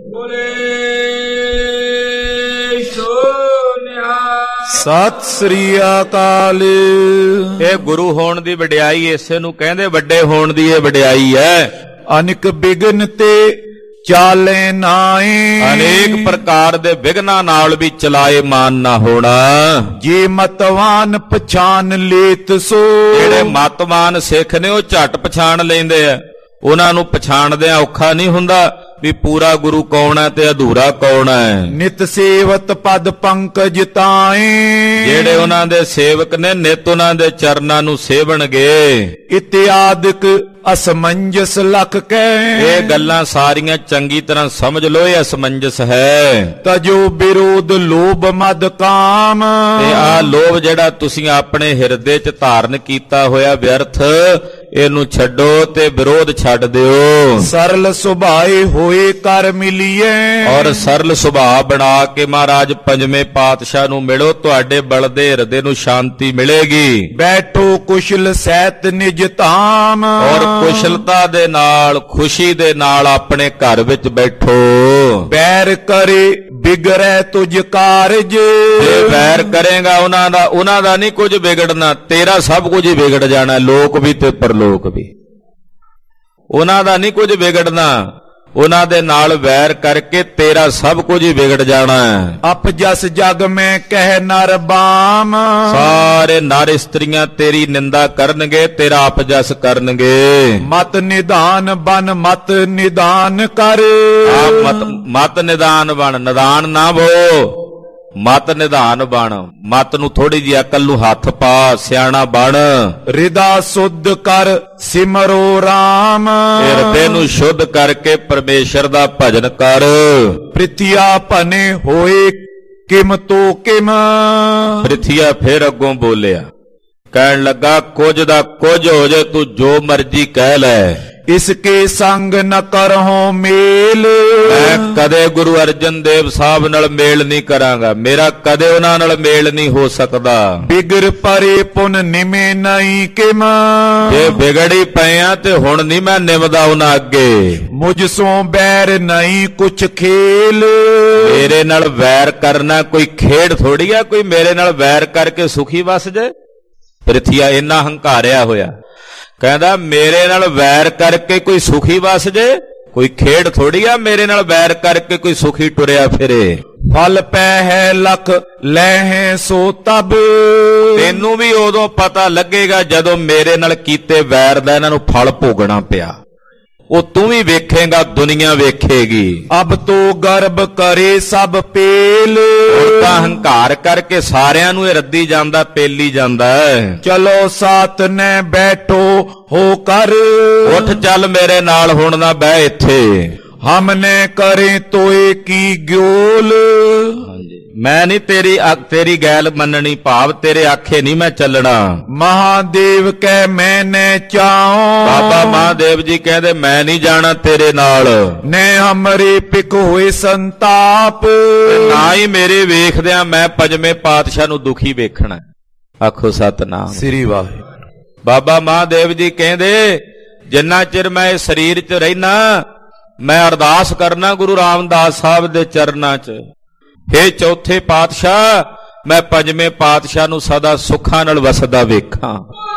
ਸਤਿ ਸ੍ਰੀ ਅਕਾਲ। ਇਹ ਗੁਰੂ ਹੋਣ ਦੀ ਵਡਿਆਈ ਇਸੇ ਨੂੰ ਕਹਿੰਦੇ ਵੱਡੇ ਹੋਣ ਦੀ ਇਹ ਵਡਿਆਈ ਹੈ। ਅਨੇਕ ਬਿਗਨ ਤੇ ਚਾਲੇ ਨਾਏ। ਅਨੇਕ ਪ੍ਰਕਾਰ ਦੇ ਵਿਘਨਾਂ ਨਾਲ ਵੀ ਚਲਾਏ ਮਾਨ ਨਾ ਹੋਣਾ। ਜੇ ਮਤਵਾਨ ਪਛਾਨ ਲੇਤ ਸੋ। ਜਿਹੜੇ ਮਤਵਾਨ ਸਿੱਖ ਨੇ ਉਹ ਝਟ ਪਛਾਣ ਲੈਂਦੇ ਆ। ਉਹਨਾਂ ਨੂੰ ਪਛਾਣਦਿਆਂ ਔਖਾ ਨਹੀਂ ਹੁੰਦਾ ਵੀ ਪੂਰਾ ਗੁਰੂ ਕੌਣ ਹੈ ਤੇ ਅਧੂਰਾ ਕੌਣ ਹੈ। ਨਿਤ ਸੇਵਤ ਪਦ ਪੰਕਜ ਤਾਏ। ਜਿਹੜੇ ਉਹਨਾਂ ਦੇ ਸੇਵਕ ਨੇ ਨਿਤ ਉਹਨਾਂ ਦੇ ਚਰਨਾਂ ਨੂੰ ਸੇਵਣਗੇ। ਇਤਿਆਦਿਕ ਅਸਮੰਜਸ ਲਖ ਕੈ। ਇਹ ਗੱਲਾਂ ਸਾਰੀਆਂ ਚੰਗੀ ਤਰ੍ਹਾਂ ਸਮਝ ਲਓ, ਇਹ ਅਸਮੰਜਸ ਹੈ। ਤਜੋ ਵਿਰੋਧ ਲੋਭ ਮਦ ਕਾਮ। ਤੇ ਆ ਲੋਭ ਜਿਹੜਾ ਤੁਸੀਂ ਆਪਣੇ ਹਿਰਦੇ 'ਚ ਧਾਰਨ ਕੀਤਾ ਹੋਇਆ ਵਿਅਰਥ, ਇਹਨੂੰ ਛੱਡੋ ਤੇ ਵਿਰੋਧ ਛੱਡ ਦਿਓ। ਸਰਲ ਸੁਭਾਏ ਹੋਏ ਕਰ ਮਿਲੀਏ। ਔਰ ਸਰਲ ਸੁਭਾਅ ਬਣਾ ਕੇ ਮਹਾਰਾਜ ਪੰਜਵੇਂ ਪਾਤਸ਼ਾਹ ਨੂੰ ਮਿਲੋ, ਤੁਹਾਡੇ ਬਲਦੇ ਹਿਰਦੇ ਨੂੰ ਸ਼ਾਂਤੀ ਮਿਲੇਗੀ। ਬੈਠੋ ਕੁਸ਼ਲ ਸਹਿਤ ਨਿਜ ਧਾਮ। ਔਰ ਕੁਸ਼ਲਤਾ ਦੇ ਨਾਲ ਖੁਸ਼ੀ ਦੇ ਨਾਲ ਆਪਣੇ ਘਰ ਵਿੱਚ ਬੈਠੋ। ਬੈਰ ਕਰੇ ਬਿਗੜੈ ਤੁਝ ਕਾਰਜ। ਜੇ ਵੈਰ ਕਰੇਗਾ ਉਹਨਾਂ ਦਾ ਉਹਨਾਂ ਦਾ ਨਹੀਂ ਕੁਝ ਵਿਗੜਨਾ, ਤੇਰਾ ਸਭ ਕੁਝ ਹੀ ਵਿਗੜ ਜਾਣਾ, ਲੋਕ ਵੀ ਤੇ ਪਰਲੋਕ ਵੀ। ਉਹਨਾਂ ਦਾ ਨਹੀਂ ਕੁਝ ਵਿਗੜਨਾ, ਉਹਨਾਂ ਦੇ ਨਾਲ ਵੈਰ ਕਰਕੇ ਤੇਰਾ ਸਭ ਕੁਝ ਹੀ ਵਿਗੜ ਜਾਣਾ ਹੈ। ਅਪਜਸ ਜਗ ਮੈਂ ਕਹਿ ਨਰ ਬਾਮ। ਸਾਰੇ ਨਰ ਇਸਤਰੀਆਂ ਤੇਰੀ ਨਿੰਦਾ ਕਰਨਗੇ, ਤੇਰਾ ਅਪਜਸ ਕਰਨਗੇ। ਮਤ ਨਿਦਾਨ ਬਨ ਮਤ ਨਿਦਾਨ ਕਰ। ਆ ਮਤ ਮਤ ਨਿਦਾਨ ਬਣ, ਨਿਦਾਨ ਨਾ ਬੋ, ਮਤ ਨਿਧਾਨ ਬਣ। ਮਤ ਨੂੰ ਥੋੜੀ ਜਿਹੀ ਅਕਲ ਨੂੰ ਹੱਥ ਪਾ, ਸਿਆਣਾ ਬਣ। ਹਿਰਦਾ ਸੁੱਧ ਕਰ ਸਿਮਰੋ ਰਾਮ। ਹਿਰਦੇ ਨੂੰ ਸ਼ੁੱਧ ਕਰਕੇ ਪਰਮੇਸ਼ਰ ਦਾ ਭਜਨ ਕਰ। ਪ੍ਰਿਥਿਆ ਭਨੇ ਹੋਏ ਕਿਮ ਤੋ ਕਿਮ। ਪ੍ਰਿਥਿਆ ਫਿਰ ਅੱਗੋਂ ਬੋਲਿਆ, ਕਹਿਣ ਲੱਗਾ ਕੁਝ ਦਾ ਕੁਝ ਹੋ ਜੇ, ਤੂੰ ਜੋ ਮਰਜ਼ੀ ਕਹਿ ਲੈ। ਇਸਕੇ ਸੰਗ ਨ ਕਰਹੁ ਮੇਲ। ਮੈਂ ਕਦੇ ਗੁਰੂ ਅਰਜਨ ਦੇਵ ਸਾਹਿਬ ਨਾਲ ਮੇਲ ਨਹੀਂ ਕਰਾਂਗਾ, ਮੇਰਾ ਕਦੇ ਉਹਨਾਂ ਨਾਲ ਮੇਲ ਨਹੀਂ ਹੋ ਸਕਦਾ। ਬਿਗੜ ਪਰੇ ਪੁਨ ਨਿਮੇ ਨਹੀਂ ਕਿਮ। ਜੇ ਵਿਗੜੀ ਪਏ ਆ ਤੇ ਹੁਣ ਨਹੀਂ ਮੈਂ ਨਿਮਦਾ ਉਹਨਾਂ ਅੱਗੇ। ਮੁਝ ਸੋਂ ਬੈਰ ਨਹੀਂ ਕੁਛ ਖੇਲ। ਮੇਰੇ ਨਾਲ ਵੈਰ ਕਰਨਾ ਕੋਈ ਖੇਡ ਥੋੜੀ ਆ, ਕੋਈ ਮੇਰੇ ਨਾਲ ਵੈਰ ਕਰਕੇ ਸੁਖੀ ਵਸ ਜੇ। ਪ੍ਰਿਥਿਆ ਇੰਨਾ ਹੰਕਾਰਿਆ ਹੋਇਆ, ਕਹਿੰਦਾ ਮੇਰੇ ਨਾਲ ਵੈਰ ਕਰਕੇ ਕੋਈ ਸੁਖੀ ਵਸ ਜੇ, ਕੋਈ ਖੇਡ ਥੋੜੀ ਆ ਮੇਰੇ ਨਾਲ ਵੈਰ ਕਰਕੇ ਕੋਈ ਸੁਖੀ ਟੁਰਿਆ ਫਿਰੇ। ਫਲ ਪੈ ਹੈ ਲਖ ਲੈ ਹੈ ਸੋ ਤਬ। ਤੈਨੂੰ ਵੀ ਉਦੋਂ ਪਤਾ ਲੱਗੇਗਾ ਜਦੋਂ ਮੇਰੇ ਨਾਲ ਕੀਤੇ ਵੈਰ ਦਾ ਇਹਨਾਂ ਨੂੰ ਫਲ ਭੋਗਣਾ ਪਿਆ। ਉਹ ਤੂੰ ਵੀ ਵੇਖੇਗਾ, ਦੁਨੀਆ ਵੇਖੇਗੀ। ਅਬ ਤੋ ਗਰਬ ਕਰੇ ਸਭ ਪੇਲ। ਹੁਣ ਤਾਂ ਹੰਕਾਰ ਕਰਕੇ ਸਾਰਿਆਂ ਨੂੰ ਇਹ ਰੱਦੀ ਜਾਂਦਾ, ਪੇਲੀ ਜਾਂਦਾ ਹੈ। ਚਲੋ ਸਾਥ ਨੇ ਬੈਠੋ ਹੋ ਕਰ। ਉੱਠ ਚੱਲ ਮੇਰੇ ਨਾਲ, ਹੁਣ ਨਾ ਬਹਿ ਇੱਥੇ। ਹਮਨੇ ਕਰੇ ਤੋਏ ਕੀ ਗਿਓਲ। ਮੈਂ ਨਹੀਂ ਤੇਰੀ ਤੇਰੀ ਗੈਲ ਮੰਨਣੀ, ਭਾਵ ਤੇਰੇ ਆਖੇ ਨਹੀਂ ਮੈਂ ਚੱਲਣਾ। ਮਹਾਦੇਵ ਕਹਿ ਮੈਂ ਨੇ ਚਾਉ, ਬਾਬਾ ਮਹਾਦੇਵ ਜੀ ਕਹਿੰਦੇ ਮੈਂ ਨਹੀਂ ਜਾਣਾ ਤੇਰੇ ਨਾਲ। ਨੇ ਹਮਰੇ ਪਿਕ ਹੋਏ ਸੰਤਾਪ, ਨਾ ਹੀ ਮੇਰੇ ਵੇਖਦਿਆਂ ਮੈਂ ਪੰਜਵੇਂ ਪਾਤਸ਼ਾਹ ਨੂੰ ਦੁਖੀ ਵੇਖਣਾ। ਆਖੋ ਸਤਨਾਮ ਸ੍ਰੀ ਵਾਹਿਗੁਰੂ। ਬਾਬਾ ਮਹਾਦੇਵ ਜੀ ਕਹਿੰਦੇ ਜਿੰਨਾ ਚਿਰ ਮੈਂ ਇਸ ਸਰੀਰ 'ਚ ਰਹਿਣਾ ਮੈਂ ਅਰਦਾਸ ਕਰਨਾ ਗੁਰੂ ਰਾਮਦਾਸ ਸਾਹਿਬ ਦੇ ਚਰਨਾਂ 'ਚ, ਹੇ ਚੌਥੇ ਪਾਤਸ਼ਾਹ ਮੈਂ ਪੰਜਵੇਂ ਪਾਤਸ਼ਾਹ ਨੂੰ ਸਦਾ ਸੁੱਖਾਂ ਨਾਲ ਵਸਦਾ ਵੇਖਾਂ।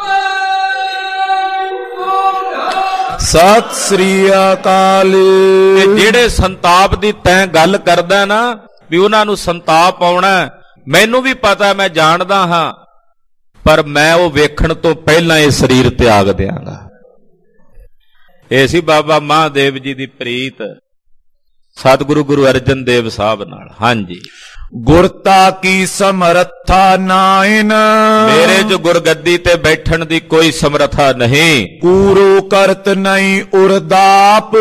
ਸਤਿ ਸ੍ਰੀ ਅਕਾਲ। ਜਿਹੜੇ ਸੰਤਾਪ ਦੀ ਤੈਂ ਗੱਲ ਕਰਦਾ ਨਾ ਵੀ ਉਹਨਾਂ ਨੂੰ ਸੰਤਾਪ ਆਉਣਾ, ਮੈਨੂੰ ਵੀ ਪਤਾ, ਮੈਂ ਜਾਣਦਾ ਹਾਂ, ਪਰ ਮੈਂ ਉਹ ਵੇਖਣ ਤੋਂ ਪਹਿਲਾਂ ਇਹ ਸਰੀਰ ਤਿਆਗ ਦਿਆਂਗਾ। ਇਹ ਸੀ ਬਾਬਾ ਮਹਾਦੇਵ ਜੀ ਦੀ ਪ੍ਰੀਤ ਸਤਿਗੁਰੂ ਗੁਰੂ ਅਰਜਨ ਦੇਵ ਸਾਹਿਬ ਨਾਲ। ਹਾਂਜੀ, ਗੁਰਤਾ ਕੀ ਸਮਰੱਥਾ ਨਾਇਨ, ਮੇਰੇ ਜੋ ਗੁਰਗੱਦੀ ਤੇ ਬੈਠਣ ਦੀ ਕੋਈ ਸਮਰੱਥਾ ਨਹੀਂ। ਕੂਰੋ ਕਰਤ ਨਹੀਂ ਉਰਦਾਪ,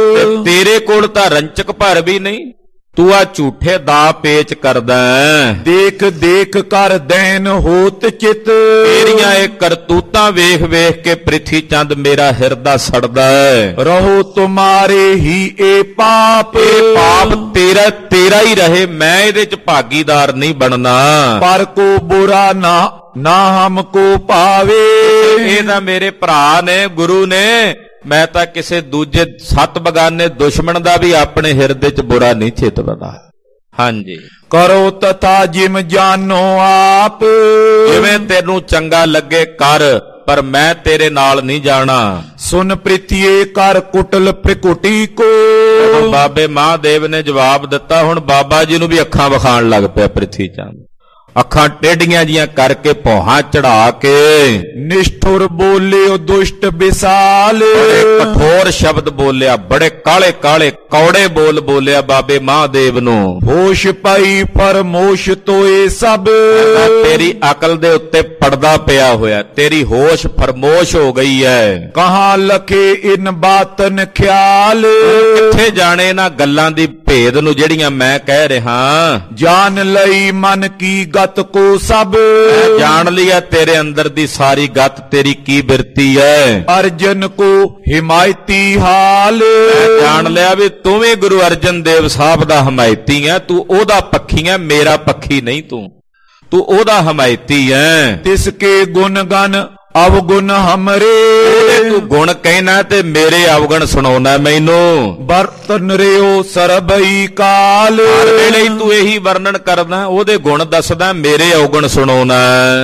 ਤੇਰੇ ਕੋਲ ਤਾਂ ਰੰਚਕ ਭਰ ਵੀ ਨਹੀਂ, ਤੂੰ ਆ ਝੂਠੇ ਦਾ ਪੇਚ ਕਰਦਾ। ਦੇਖ ਦੇਖ ਕਰ ਦੈਨ ਹੋਤ ਚਿਤ, ਤੇਰੀਆਂ ਇਹ ਕਰਤੂਤਾਂ ਵੇਖ ਵੇਖ ਕੇ ਪ੍ਰਿਥੀ ਚੰਦ ਮੇਰਾ ਹਿਰਦਾ ਸੜਦਾ ਹੈ। ਰਹੋ ਤੁਮਾਰੇ ਹੀ ਇਹ ਪਾਪ, ਇਹ ਪਾਪ ਤੇਰਾ ਤੇਰਾ ਹੀ ਰਹੇ, ਮੈਂ ਇਹਦੇ ਚ ਭਾਗੀਦਾਰ ਨਹੀਂ ਬਣਨਾ। ਪਰ ਕੋ ਬੁਰਾ ਨਾ ਨਾ ਹਮ ਕੋ ਪਾਵੇ, ਇਹ ਤਾਂ ਮੇਰੇ ਭਰਾ ਨੇ, ਗੁਰੂ ਨੇ, ਮੈਂ ਤਾਂ ਕਿਸੇ ਦੂਜੇ ਸੱਤ ਬਗਾਨੇ ਦੁਸ਼ਮਣ ਦਾ ਵੀ ਆਪਣੇ ਹਿਰਦੇ 'ਚ ਬੁਰਾ ਨਹੀਂ ਚਿਤਵਦਾ। ਹਾਂਜੀ, ਕਰੋ ਤਥਾ ਜਿਮ ਜਾਨੋ ਆਪ, ਜਿਵੇਂ ਤੈਨੂੰ ਚੰਗਾ ਲੱਗੇ ਕਰ, ਪਰ ਮੈਂ ਤੇਰੇ ਨਾਲ ਨਹੀਂ ਜਾਣਾ। ਸੁਨ ਪ੍ਰਿਥੀਏ ਕਰ ਕੁਟਲ ਪ੍ਰਕੁਟੀ ਕੋ, ਬਾਬੇ ਮਹਾਦੇਵ ਨੇ ਜਵਾਬ ਦਿੱਤਾ। ਹੁਣ ਬਾਬਾ ਜੀ ਨੂੰ ਵੀ ਅੱਖਾਂ ਵਿਖਾਣ ਲੱਗ ਪਿਆ ਪ੍ਰਿਥੀ ਚੰਦ, ਅੱਖਾਂ ਟੇਢੀਆਂ ਜੀਆਂ ਕਰਕੇ ਭੌਹਾਂ ਚੜਾ ਕੇ। ਨਿਸ਼ਠੁਰ ਬੋਲਿਓ ਦੁਸ਼ਟ ਵਿਸਾਲ, ਬੜੇ ਕਠੋਰ ਸ਼ਬਦ ਬੋਲਿਆ, ਬੜੇ ਕਾਲੇ ਕਾਲੇ ਕੌੜੇ ਬੋਲ ਬੋਲਿਆ ਬਾਬੇ ਮਹਾਦੇਵ ਨੂੰ। ਹੋਸ਼ ਪਈ ਫਰਮੋਸ਼ ਤੋਏ ਸਭ, ਤੇਰੀ ਅਕਲ ਦੇ ਉੱਤੇ ਪਰਦਾ ਪਿਆ ਹੋਇਆ, ਤੇਰੀ ਹੋਸ਼ ਫਰਮੋਸ਼ ਹੋ ਗਈ ਹੈ। ਕਹਾਂ ਲਖੇ ਇਨ ਬਾਤਨ ਖਿਆਲ, ਕਿੱਥੇ ਜਾਣੇ ਇਹਨਾਂ ਗੱਲਾਂ ਦੀ ਭੇਦ ਨੂੰ ਜਿਹੜੀਆਂ ਮੈਂ ਕਹਿ ਰਿਹਾ। ਜਾਣ ਲਈ ਮਨ ਕੀ ਗਤ ਕੋ ਸਭ, ਜਾਣ ਲਿਆ ਤੇਰੇ ਅੰਦਰ ਦੀ ਸਾਰੀ ਗਤ, ਤੇਰੀ ਕੀ ਬਿਰਤੀ ਹੈ। ਅਰਜਨ ਕੋ ਹਿਮਾਇਤੀ ਹਾਲ, ਜਾਣ ਲਿਆ ਵੀ ਤੂੰ ਵੀ ਗੁਰੂ ਅਰਜਨ ਦੇਵ ਸਾਹਿਬ ਦਾ ਹਮਾਇਤੀ ਹੈ, ਤੂੰ ਉਹਦਾ ਪੱਖੀ ਹੈ, ਮੇਰਾ ਪੱਖੀ ਨਹੀਂ, ਤੂੰ ਤੂੰ ਉਹਦਾ ਹਮਾਇਤੀ ਹੈ। ਤਿਸ ਕੇ ਗੁਣ ਗਨ ਅਵਗੁਣ ਹਮਰੇ, ਤੂੰ ਗੁਣ ਕਹਿਣਾ ਤੇ ਮੇਰੇ ਅਵਗੁਣ ਸੁਣਾਉਣਾ ਮੈਨੂੰ। ਬਰਤਨ ਰਿਓ ਸਰਬਈ ਕਾਲ, ਹਰ ਵੇਲੇ ਤੂੰ ਇਹੀ ਵਰਣਨ ਕਰਦਾ, ਉਹਦੇ ਗੁਣ ਦੱਸਦਾ, ਮੇਰੇ ਅਵਗੁਣ ਸੁਣਾਉਣਾ।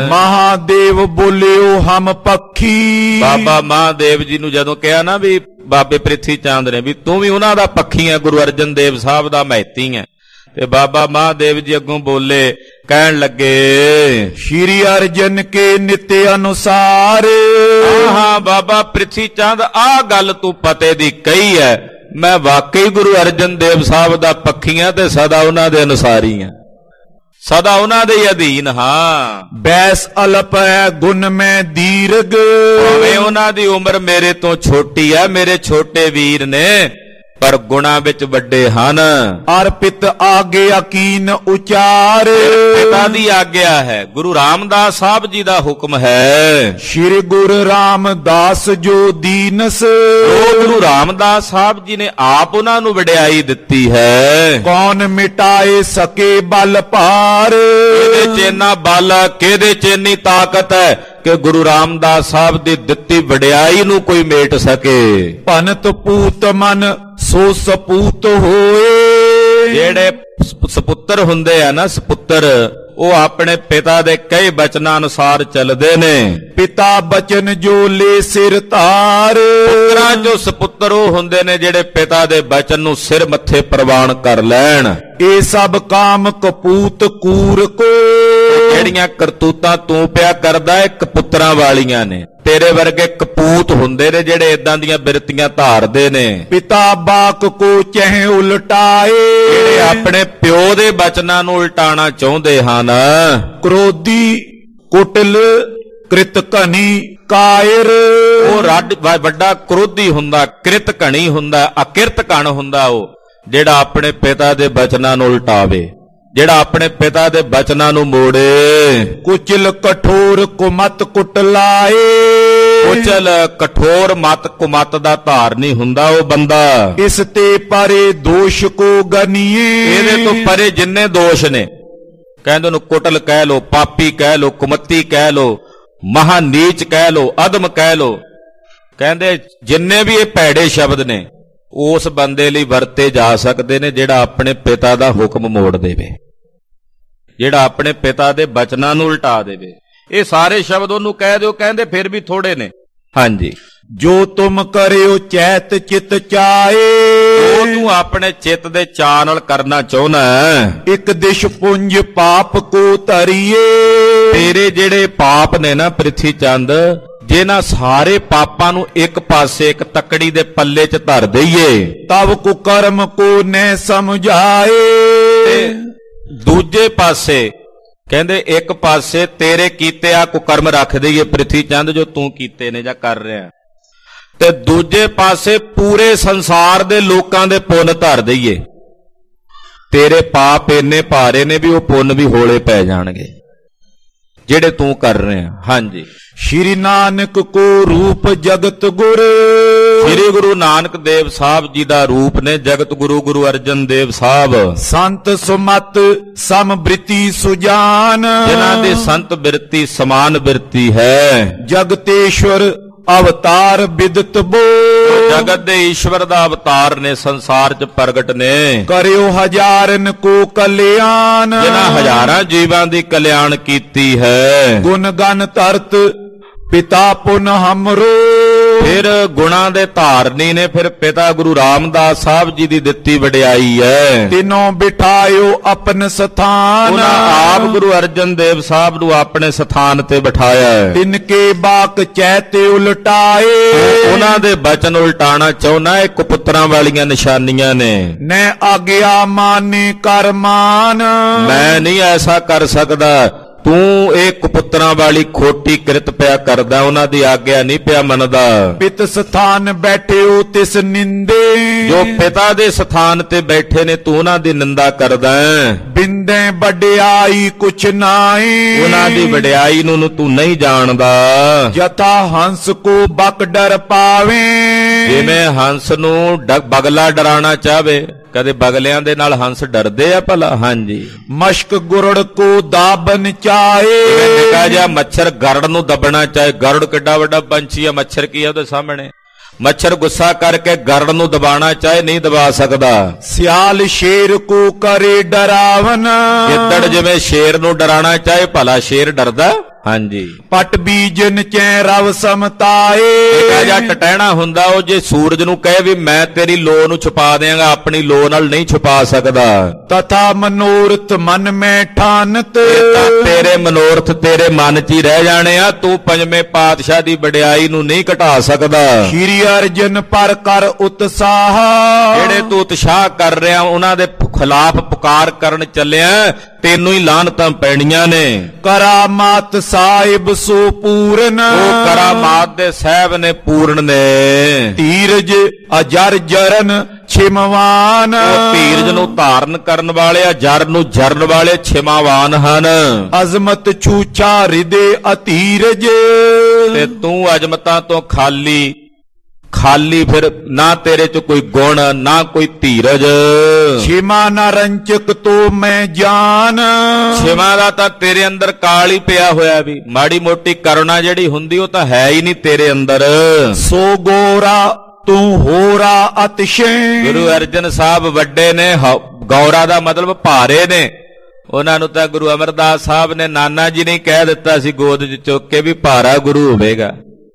ਮਹਾਦੇਵ ਬੋਲਿਓ ਹਮ ਪੱਖੀ, ਬਾਬਾ ਮਹਾਦੇਵ ਜੀ ਨੂੰ ਜਦੋਂ ਕਿਹਾ ਨਾ ਵੀ ਬਾਬੇ ਪ੍ਰਿਥੀ ਚੰਦ ਨੇ ਵੀ ਤੂੰ ਵੀ ਉਹਨਾਂ ਦਾ ਪੱਖੀ ਹੈ, ਗੁਰੂ ਅਰਜਨ ਦੇਵ ਸਾਹਿਬ ਦਾ ਮਹਿਤੀ ਹੈ, ਤੇ ਬਾਬਾ ਮਹਾਦੇਵ ਜੀ ਅੱਗੋਂ ਬੋਲੇ, ਕਹਿਣ ਲੱਗੇ ਸ਼੍ਰੀ ਅਰਜਨ ਕੇ ਨਿਤ ਅਨੁਸਾਰ। ਹਾਂ ਬਾਬਾ ਪ੍ਰਿਥੀ ਚੰਦ, ਆਹ ਗੱਲ ਤੂੰ ਪਤੇ ਦੀ ਕਹੀ ਹੈ, ਮੈਂ ਵਾਕਈ ਗੁਰੂ ਅਰਜਨ ਦੇਵ ਸਾਹਿਬ ਦਾ ਪੱਖੀ ਹਾਂ ਤੇ ਸਦਾ ਉਹਨਾਂ ਦੇ ਅਨੁਸਾਰੀ ਹਾਂ, ਸਦਾ ਉਹਨਾਂ ਦੇ ਅਧੀਨ ਹਾਂ। ਬੈਸ ਅਲਪ ਹੈ ਗੁਣ ਮੈਂ ਦੀਰਘ, ਭਾਵੇਂ ਉਹਨਾਂ ਦੀ ਉਮਰ ਮੇਰੇ ਤੋਂ ਛੋਟੀ ਹੈ, ਮੇਰੇ ਛੋਟੇ ਵੀਰ ਨੇ, ਪਰ ਗੁਣਾ ਵਿੱਚ ਵੱਡੇ ਹਨ। ਅਰਪਿਤ ਆਗਿਆ ਕੀਨ ਉਚਾਰ, ਪਿਤਾ ਦੀ ਆਗਿਆ ਹੈ, ਗੁਰੂ ਰਾਮਦਾਸ ਸਾਹਿਬ ਜੀ ਦਾ ਹੁਕਮ ਹੈ। ਸ਼੍ਰੀ ਗੁਰੂ ਰਾਮਦਾਸ ਜੋ ਦੀਨਸ, ਉਹ ਗੁਰੂ ਰਾਮਦਾਸ ਸਾਹਿਬ ਜੀ ਨੇ ਆਪ ਉਹਨਾਂ ਨੂੰ ਵਡਿਆਈ ਦਿੱਤੀ ਹੈ। ਕੌਣ ਮਿਟਾਏ ਸਕੇ ਬਲ ਭਾਰ, ਕਿਹਦੇ ਚ ਇੰਨਾ ਬਲ, ਕਿਹਦੇ ਚ ਇੰਨੀ ਤਾਕਤ ਹੈ ਕਿ ਗੁਰੂ ਰਾਮਦਾਸ ਸਾਹਿਬ ਦੀ ਦਿੱਤੀ ਵਡਿਆਈ ਨੂੰ ਕੋਈ ਮੇਟ ਸਕੇ। ਭਨਤ ਪੂਤ ਮਨ ਸੋ ਸਪੂਤ ਹੋਏ, ਜਿਹੜੇ ਸਪੁੱਤਰ ਹੁੰਦੇ ਆ ਨਾ, ਸਪੁੱਤਰ, ਉਹ ਆਪਣੇ ਪਿਤਾ ਦੇ ਕਈ ਬਚਨਾਂ ਅਨੁਸਾਰ ਚੱਲਦੇ ਨੇ। ਪਿਤਾ ਬਚਨ ਜੋ ਲੈ ਸਿਰ ਧਾਰ, ਪੁੱਤਰਾਂ ਚੋਂ ਸਪੁੱਤਰ ਉਹ ਹੁੰਦੇ ਨੇ ਜਿਹੜੇ ਪਿਤਾ ਦੇ ਬਚਨ ਨੂੰ ਸਿਰ ਮੱਥੇ ਪ੍ਰਵਾਨ ਕਰ ਲੈਣ। ਇਹ ਸਭ ਕਾਮ ਕਪੂਤ ਕੂਰ ਕੋ, ਜਿਹੜੀਆਂ ਕਰਤੂਤਾਂ ਤੂੰ ਪਿਆ ਕਰਦਾ ਇਹ ਕਪੁੱਤਰਾਂ ਵਾਲੀਆਂ ਨੇ। ਤੇਰੇ ਵਰਗੇ ਕਪੂਤ ਹੁੰਦੇ ਨੇ ਜਿਹੜੇ ਇਦਾਂ ਦੀਆਂ ਬਿਰਤੀਆਂ ਧਾਰਦੇ ਨੇ। ਪਿਤਾ ਬਾਕ ਕੋ ਚਹਿ ਉਲਟਾਏ, ਜਿਹੜੇ ਆਪਣੇ ਪਿਓ ਦੇ ਬਚਨਾਂ ਨੂੰ ਉਲਟਾਣਾ ਚਾਹੁੰਦੇ ਹਨ। ਕ੍ਰੋਧੀ ਕੁਟਲ ਕ੍ਰਿਤ ਘਣੀ ਕਾਇਰ, ਉਹ ਰੱਡ ਵੱਡਾ ਕ੍ਰੋਧੀ ਹੁੰਦਾ, ਕ੍ਰਿਤ ਘਣੀ ਹੁੰਦਾ, ਅਕਿਰਤ ਘਣ ਹੁੰਦਾ ਉਹ ਜਿਹੜਾ ਆਪਣੇ ਪਿਤਾ ਦੇ ਬਚਨਾਂ ਨੂੰ ਉਲਟਾਵੇ। ਜਿਹੜਾ ਆਪਣੇ ਪਿਤਾ ਦੇ ਬਚਨਾਂ ਨੂੰ ਮੋੜੇ। ਕੁਚਲ ਕਠੋਰ ਕੁਮਤ ਕੁੱਟ ਲਾਏ, ਕੁਚਲ ਕਠੋਰ ਮਤ ਕੁਮਤ ਦਾ ਧਾਰਨੀ ਹੁੰਦਾ ਉਹ ਬੰਦਾ। ਇਸ ਤੇ ਪਰੇ ਦੋਸ਼ ਕੋ ਗਨੀਏ, ਇਹਦੇ ਤੋਂ ਪਰੇ ਜਿੰਨੇ ਦੋਸ਼ ਨੇ, ਕਹਿੰਦੇ ਉਹਨੂੰ ਕੁਟਲ ਕਹਿ ਲੋ, ਪਾਪੀ ਕਹਿ ਲੋ, ਕੁਮਤੀ ਕਹਿ ਲੋ, ਮਹਾ ਨੀਚ ਕਹਿ ਲੋ, ਅਦਮ ਕਹਿ ਲੋ, ਕਹਿੰਦੇ ਜਿੰਨੇ ਵੀ ਇਹ ਭੈੜੇ ਸ਼ਬਦ ਨੇ ਉਸ ਬੰਦੇ ਲਈ ਵਰਤੇ ਜਾ ਸਕਦੇ ਨੇ ਜਿਹੜਾ ਆਪਣੇ ਪਿਤਾ ਦਾ ਹੁਕਮ ਮੋੜ ਦੇਵੇ, ਜਿਹੜਾ ਆਪਣੇ ਪਿਤਾ ਦੇ ਬਚਨਾਂ ਨੂੰ ਉਲਟਾ ਦੇਵੇ। ਇਹ ਸਾਰੇ ਸ਼ਬਦ ਉਹਨੂੰ ਕਹਿ ਦਿਓ, ਕਹਿੰਦੇ ਫਿਰ ਵੀ ਥੋੜੇ ਨੇ। ਹਾਂਜੀ, ਜੋ ਤੁਮ ਕਰਿਓ ਚੈਤ ਚਿਤ ਚਾਏ, ਉਹ ਤੂੰ ਆਪਣੇ ਚਿੱਤ ਦੇ ਚਾਅ ਨਾਲ ਕਰਨਾ ਚਾਹੁੰਦਾ। ਇੱਕ ਦਿਸ਼ ਪੁੰਜ ਪਾਪ ਕੋ ਧਰੀਏ, ਤੇਰੇ ਜਿਹੜੇ ਪਾਪ ਨੇ ਨਾ ਪ੍ਰਿਥੀ ਚੰਦ, ਜਿਹਨਾਂ ਸਾਰੇ ਪਾਪਾਂ ਨੂੰ ਇੱਕ ਪਾਸੇ ਇੱਕ ਤੱਕੜੀ ਦੇ ਪੱਲੇ 'ਚ ਧਰ ਦਈਏ, ਤਬ ਕੁਕਰਮ ਕੋ ਨੈ ਸਮਝਾਏ। ਤੇ ਦੂਜੇ ਪਾਸੇ ਕਹਿੰਦੇ ਇੱਕ ਪਾਸੇ ਤੇਰੇ ਕੀਤੇ ਆ ਕੁਕਰਮ ਰੱਖ ਦਈਏ ਪ੍ਰਿਥੀ ਚੰਦ, ਜੋ ਤੂੰ ਕੀਤੇ ਨੇ ਜਾਂ ਕਰ ਰਿਹਾ, ਤੇ ਦੂਜੇ ਪਾਸੇ ਪੂਰੇ ਸੰਸਾਰ ਦੇ ਲੋਕਾਂ ਦੇ ਪੁੰਨ ਧਰ ਦਈਏ। ਤੇਰੇ ਪਾਪ ਇੰਨੇ ਭਾਰੇ ਨੇ ਵੀ ਉਹ ਪੁੰਨ ਵੀ ਹੋਲੇ ਪੈ ਜਾਣਗੇ ਜਿਹੜੇ ਤੂੰ ਕਰ ਰਿਹਾ। ਹਾਂਜੀ, ਸ਼੍ਰੀ ਨਾਨਕ ਕੋ ਰੂਪ ਜਗਤ ਗੁਰ, ਸ੍ਰੀ ਗੁਰੂ ਨਾਨਕ ਦੇਵ ਸਾਹਿਬ ਜੀ ਦਾ ਰੂਪ ਨੇ ਜਗਤ ਗੁਰੂ ਗੁਰੂ ਅਰਜਨ ਦੇਵ ਸਾਹਿਬ। ਸੰਤ ਸੁਮਤ ਸਮਬ੍ਰਿਤੀ ਸੁਜਾਨ, ਜਿਨ੍ਹਾਂ ਦੀ ਸੰਤ ਬਿਰਤੀ ਸਮਾਨ ਬਿਰਤੀ ਹੈ। ਜਗਤੇਸ਼ਵਰ ਅਵਤਾਰ ਬਿਦਤ ਬੋ, ਜਗਤ ਦੇ ਈਸ਼ਵਰ ਦਾ ਅਵਤਾਰ ਨੇ, ਸੰਸਾਰ 'ਚ ਪ੍ਰਗਟ ਨੇ। ਕਰਿਓ ਹਜ਼ਾਰਨ ਕੋ ਕਲਿਆਣ, ਜਿਨ੍ਹਾਂ ਹਜ਼ਾਰਾਂ ਜੀਵਾਂ ਦੀ ਕਲਿਆਣ ਕੀਤੀ ਹੈ। ਗੁਣ ਗਨ ਧਰਤ ਪਿਤਾ ਪੁਨ ਹਮਰੋ, ਫਿਰ ਗੁਣਾਂ ਦੇ ਧਾਰਨੀ ਨੇ, ਫਿਰ ਪਿਤਾ ਗੁਰੂ ਰਾਮਦਾਸ ਸਾਹਿਬ ਜੀ ਦੀ ਦਿੱਤੀ ਵਡਿਆਈ ਹੈ। ਤਿਨੋਂ ਬਿਠਾਇਓ ਆਪਨ ਸਥਾਨ, ਉਹਨਾਂ ਆਪ ਗੁਰੂ ਅਰਜਨ ਦੇਵ ਸਾਹਿਬ ਨੂੰ ਆਪਣੇ ਸਥਾਨ ਤੇ ਬਿਠਾਇਆ ਹੈ। ਤਿਨਕੇ ਬਾਕ ਚੈਤੇ ਉਲਟਾਏ, ਉਹਨਾਂ ਦੇ ਬਚਨ ਉਲਟਾਣਾ ਚਾਹੁੰਦਾ। ਇਹ ਕੁਪੁੱਤਰਾਂ ਵਾਲੀਆਂ ਨਿਸ਼ਾਨੀਆਂ ਨੇ। ਨੈ ਆਗਿਆ ਮਾਨੇ ਕਰ ਮਾਨ, ਮੈਂ ਨਹੀਂ ਐਸਾ ਕਰ ਸਕਦਾ, ਤੂੰ ਇਹ ਕੁਪੁੱਤਰਾਂ ਵਾਲੀ ਖੋਟੀ ਕਿਰਤ ਪਿਆ ਕਰਦਾ, ਉਹਨਾਂ ਦੀ ਆਗਿਆ ਨਹੀਂ ਪਿਆ ਮੰਨਦਾ। ਪਿਤ ਸਥਾਨ ਬੈਠਿਓ ਤਿਸ ਨਿੰਦੇ, ਜੋ ਪਿਤਾ ਦੇ ਸਥਾਨ ਤੇ ਬੈਠੇ ਨੇ ਤੂੰ ਉਹਨਾਂ ਦੀ ਨਿੰਦਾ ਕਰਦਾ। ਬਿੰਦੇ ਵਡਿਆਈ ਕੁਛ ਨਾਈ, ਉਹਨਾਂ ਦੀ ਵਡਿਆਈ ਨੂੰ ਤੂੰ ਨਹੀਂ ਜਾਣਦਾ। ਜਥਾ ਹੰਸ ਕੋ ਬਕ ਡਰ ਪਾਵੇ, ਜਿਵੇਂ ਹੰਸ ਨੂੰ ਬਗਲਾ ਡਰਾਉਣਾ ਚਾਹਵੇ, ਕਦੇ ਬਗਲਿਆਂ ਦੇ ਨਾਲ ਹੰਸ ਡਰਦੇ ਆ ਭਲਾ? ਹਾਂਜੀ। ਮਸ਼ਕ ਗੁਰੜ ਕੋ ਦਾਬਨ ਚਾਏ, ਨਿੱਕਾ ਜਿਹਾ ਮੱਛਰ ਗਰੜ ਨੂੰ ਦੱਬਣਾ ਚਾਹੇ। ਗਰੜ ਕਿੱਡਾ ਵੱਡਾ ਪੰਛੀ ਆ, ਮੱਛਰ ਕੀ ਆ ਉਹਦੇ ਸਾਹਮਣੇ? ਮੱਛਰ ਗੁੱਸਾ ਕਰਕੇ ਗਰੜ ਨੂੰ ਦਬਾਣਾ ਚਾਹੇ ਨਹੀਂ ਦਬਾ ਸਕਦਾ। ਸਿਆਲ ਸ਼ੇਰ ਕੋ ਕਰੇ ਡਰਾਵਨ, ਗਿੱਦੜ ਜਿਵੇਂ ਸ਼ੇਰ ਨੂੰ ਡਰਾਣਾ ਚਾਹੇ, ਭਲਾ ਸ਼ੇਰ ਡਰਦਾ? ਹਾਂਜੀ। ਪਟ ਬੀਜਨ ਚੈ ਰਵ ਸਮਤਾਏ, ਨਿੱਕਾ ਜਿਹਾ ਟਟਹਿਣਾ ਹੁੰਦਾ, ਉਹ ਜੇ ਸੂਰਜ ਨੂੰ ਕਹੇ ਵੀ ਮੈਂ ਤੇਰੀ ਲੋ ਨੂੰ ਛੁਪਾ ਦਿਆਂਗਾ, ਆਪਣੀ ਲੋ ਨਾਲ ਨਹੀਂ ਛੁਪਾ ਸਕਦਾ। ਤਥਾ ਮਨੋਰਥ ਮਨ ਮੈਂ ਠਾਨਤ, ਤੇਰੇ ਮਨੋਰਥ ਤੇਰੇ ਮਨ 'ਚ ਹੀ ਰਹਿ ਜਾਣੇ ਆ, ਤੂੰ ਪੰਜਵੇਂ ਪਾਤਸ਼ਾਹ ਦੀ ਵਡਿਆਈ ਨੂੰ ਨਹੀਂ ਘਟਾ ਸਕਦਾ। ਸ਼੍ਰੀ ਅਰਜਨ ਪਰ ਕਰ ਉਤਸਾਹ, ਜਿਹੜੇ ਤੂੰ ਉਤਸ਼ਾਹ ਕਰ ਰਿਹਾ ਉਹਨਾਂ ਦੇ ਖਿਲਾਫ ਪੁਕਾਰ ਕਰਨ ਚੱਲਿਆ, ਤੈਨੂੰ ਹੀ ਲਾਹਨਤਾਂ ਪੈਣੀਆਂ ਨੇ। ਕਰਾਮਾਤ ਸਾਹਿਬ ਸੋ ਪੂਰਨ, ਉਹ ਕਰਾਮਾਤ ਦੇ ਸਾਹਿਬ ਨੇ, ਪੂਰਨ ਨੇ। ਧੀਰਜ ਅਜਰ ਜਰਨ ਛਿਮਵਾਨ, ਉਹ ਧੀਰਜ ਨੂੰ ਧਾਰਨ ਕਰਨ ਵਾਲੇ, ਅਜਰ ਨੂੰ ਜਰਨ ਵਾਲੇ ਛਿਮਾਵਾਨ ਹਨ। ਅਜ਼ਮਤ ਛੂਛਾ ਹਿਰਦੇ ਅਧੀਰਜ, ਤੇ ਤੂੰ ਅਜ਼ਮਤਾਂ ਤੋਂ ਖਾਲੀ ਖਾਲੀ, ਫਿਰ ਨਾ ਤੇਰੇ 'ਚ ਕੋਈ ਗੁਣ ਨਾ ਕੋਈ ਧੀਰਜ। ਛਿਮਾ ਨਾ ਰੰਚਕ ਤੋ ਮੈਂ ਜਾਨ, ਛਿਮਾ ਦਾ ਤਾਂ ਤੇਰੇ ਅੰਦਰ ਕਾਲ ਹੀ ਪਿਆ ਹੋਇਆ, ਵੀ ਮਾੜੀ ਮੋਟੀ ਕਰੁਣਾ ਜਿਹੜੀ ਹੁੰਦੀ ਉਹ ਤਾਂ ਹੈ ਹੀ ਨਹੀਂ ਤੇਰੇ ਅੰਦਰ। ਸੋ ਗੋਰਾ ਤੂੰ ਹੋਰਾ ਅਤਿਸ਼ੈ, ਗੁਰੂ ਅਰਜਨ ਸਾਹਿਬ ਵੱਡੇ ਨੇ, ਗੌਰਾ ਦਾ ਮਤਲਬ ਭਾਰੇ ਨੇ। ਉਹਨਾਂ ਨੂੰ ਤਾਂ ਗੁਰੂ ਅਮਰਦਾਸ ਸਾਹਿਬ ਨੇ ਨਾਨਾ ਜੀ ਨੇ ਕਹਿ ਦਿੱਤਾ ਸੀ ਗੋਦ 'ਚ ਚੁੱਕ ਕੇ ਵੀ ਭਾਰਾ ਗੁਰੂ ਹੋਵੇਗਾ,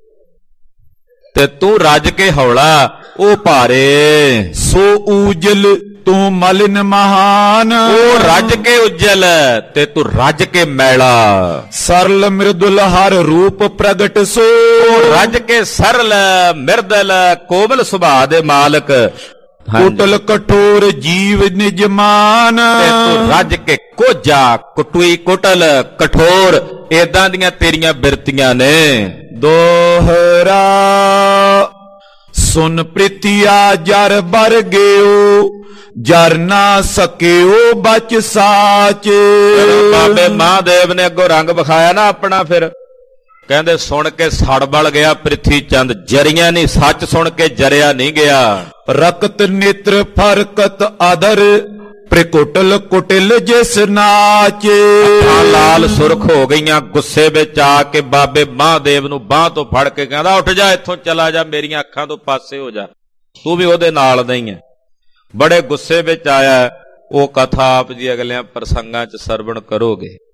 ਤੇ ਤੂੰ ਰੱਜ ਕੇ ਹੌਲਾ, ਉਹ ਭਾਰੇ। ਸੋ ਊਜਲ ਤੂੰ ਮਲਿਨ ਮਹਾਨ, ਉਹ ਰੱਜ ਕੇ ਉਜਲ ਤੇ ਤੂੰ ਰੱਜ ਕੇ ਮੈਲਾ। ਸਰਲ ਮਿਰਦੁਲ ਹਰ ਰੂਪ ਪ੍ਰਗਟ ਸੋ, ਰੱਜ ਕੇ ਸਰਲ ਮਿਰਦਲ ਕੋਮਲ ਸੁਭਾਅ ਦੇ ਮਾਲਕ। ਕੁਟਲ ਕਠੋਰ ਜੀਵ ਨਿਜਮਾਨ, ਤੇ ਤੂੰ ਰੱਜ ਕੇ ਕੋਝਾ, ਕੁਟੂਈ, ਕੁਟਲ, ਕਠੋਰ, ਏਦਾਂ ਦੀਆਂ ਤੇਰੀਆਂ ਬਿਰਤੀਆਂ ਨੇ। ਦੋਹਰਾ ਸੁਨ ਪ੍ਰੀਤੀਆ ਜਰ ਬਰ ਗਿਓ, ਜਰ ਨਾ ਸਕਿਓ ਬਚ ਸਾਚ। ਬਾਬੇ ਮਹਾਦੇਵ ਨੇ ਅੱਗੋਂ ਰੰਗ ਵਿਖਾਇਆ ਨਾ ਆਪਣਾ, ਫਿਰ ਕਹਿੰਦੇ ਸੁਣ ਕੇ ਸੜ ਬਲ ਗਿਆ ਪ੍ਰਿਥੀ ਚੰਦ, ਜਰੀਆਂ ਨਹੀਂ, ਸੱਚ ਸੁਣ ਕੇ ਜਰਿਆ ਨਹੀਂ ਗਿਆ। ਰਕਤ ਨੇਤਰ ਫਰਕਤ ਆਦਰ, ਪ੍ਰਿਕੁਟਲ ਕੁਟਿਲ ਜਿਸ ਨਾਚ। ਅੱਖਾਂ ਲਾਲ ਸੁਰਖ ਹੋ ਗਈਆਂ, ਗੁੱਸੇ ਵਿੱਚ ਆ ਕੇ ਬਾਬੇ ਮਹਾਦੇਵ ਨੂੰ ਬਾਂਹ ਤੋਂ ਫੜ ਕੇ ਕਹਿੰਦਾ ਉੱਠ ਜਾ ਇੱਥੋਂ, ਚਲਾ ਜਾ, ਮੇਰੀਆਂ ਅੱਖਾਂ ਤੋਂ ਪਾਸੇ ਹੋ ਜਾ, ਤੂੰ ਵੀ ਉਹਦੇ ਨਾਲ ਦਾ ਹੀ ਹੈ। ਬੜੇ ਗੁੱਸੇ ਵਿੱਚ ਆਇਆ। ਉਹ ਕਥਾ ਆਪ ਜੀ ਅਗਲਿਆਂ ਪ੍ਰਸੰਗਾਂ 'ਚ ਸਰਵਣ ਕਰੋਗੇ।